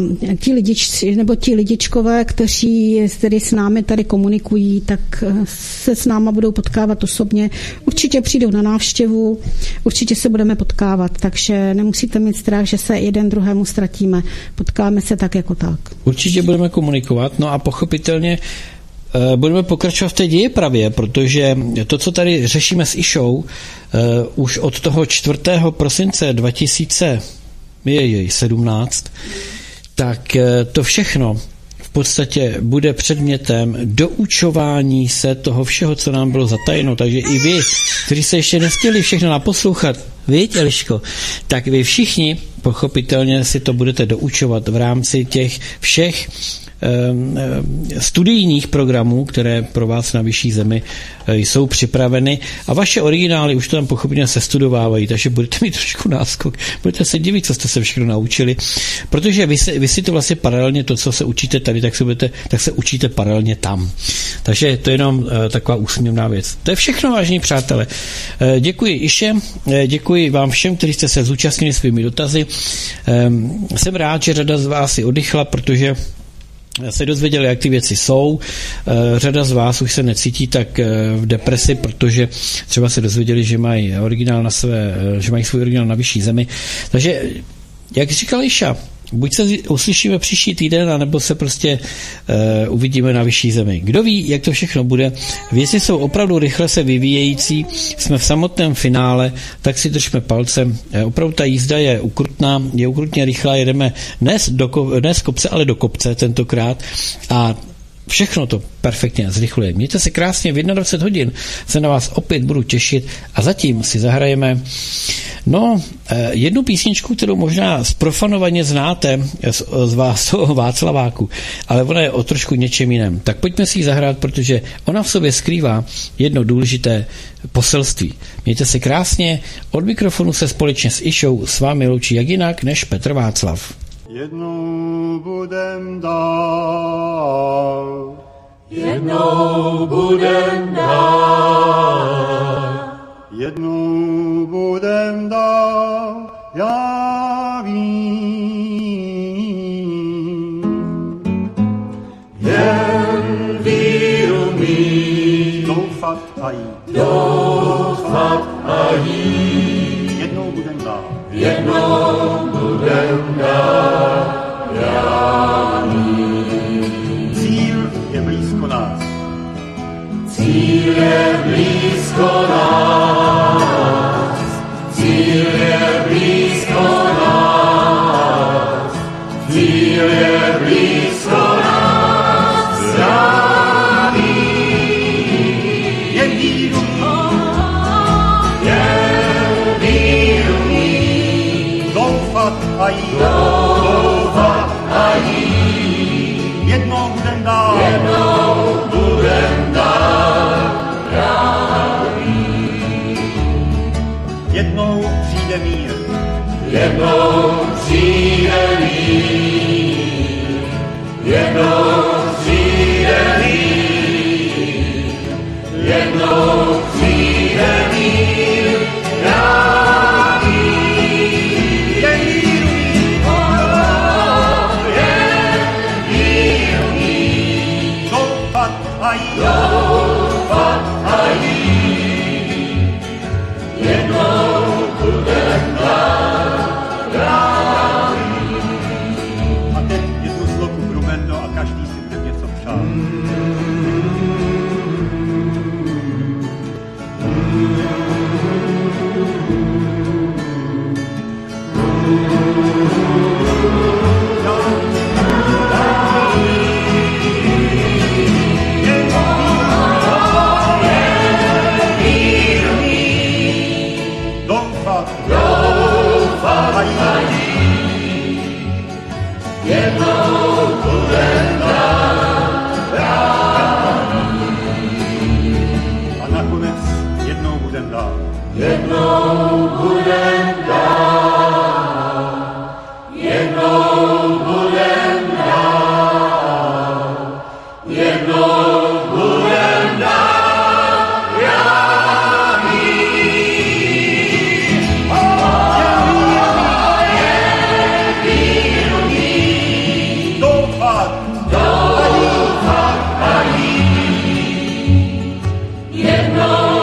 ti lidičkové, kteří tedy s námi tady komunikují, tak se s náma budou potkávat osobně. Určitě přijdou na návštěvu, určitě se budeme potkávat, takže nemusíte mít strach, že se jeden druhému ztratíme. Potkáme se tak jako tak. Určitě budeme komunikovat, no a pochopitelně budeme pokračovat v té dějepravě, protože to, co tady řešíme s Išou, už od toho 4. prosince 2017, tak to všechno v podstatě bude předmětem doučování se toho všeho, co nám bylo zatajeno. Takže i vy, kteří se ještě nestihli všechno naposlouchat, víte, Eliško, tak vy všichni pochopitelně si to budete doučovat v rámci těch všech studijních programů, které pro vás na vyšší zemi jsou připraveny a vaše originály už to tam pochopitelně sestudovávají, takže budete mít trošku náskok, budete se divit, co jste se všechno naučili, protože vy si to vlastně paralelně to, co se učíte tady, tak se učíte paralelně tam. Takže to je jenom taková úsměvná věc. To je všechno, vážení přátelé. Děkuji Iše, děkuji vám všem, kteří jste se zúčastnili svými dotazy. Jsem rád, že řada z vás si oddychla, protože se dozvěděli, jak ty věci jsou. Řada z vás už se necítí tak v depresi, protože třeba se dozvěděli, že mají svůj originál na vyšší zemi. Takže, jak říkala Iša, buď se uslyšíme příští týden, anebo se prostě uvidíme na vyšší zemi. Kdo ví, jak to všechno bude. Věci jsou opravdu rychle se vyvíjející, jsme v samotném finále, tak si držme palcem. Opravdu ta jízda je ukrutně rychlá, jedeme ne z kopce, ale do kopce tentokrát a všechno to perfektně zrychluje. Mějte se krásně, v 21 hodin se na vás opět budu těšit a zatím si zahrajeme jednu písničku, kterou možná zprofanovaně znáte z Václaváku, ale ona je o trošku něčem jiném. Tak pojďme si ji zahrát, protože ona v sobě skrývá jedno důležité poselství. Mějte se krásně, od mikrofonu se společně s Išou s vámi loučí jak jinak než Petr Václav. Jednou budem dál, jednou budem dál, jednou budem dál, já vím. Jen víru mít, doufat a jít, jednou budem dál, jednou budem dál, já vím. Cíl je blízko nás. Cíl je blízko nás. Cíl je blízko nás. Cíl víru mít, jen víru mít, doufat a jít, jednou budem dál, jednou přijde mír, a teď jednu sloku brumendo a každý si bude něco přát. A nakonec jednou budem dál. Jednou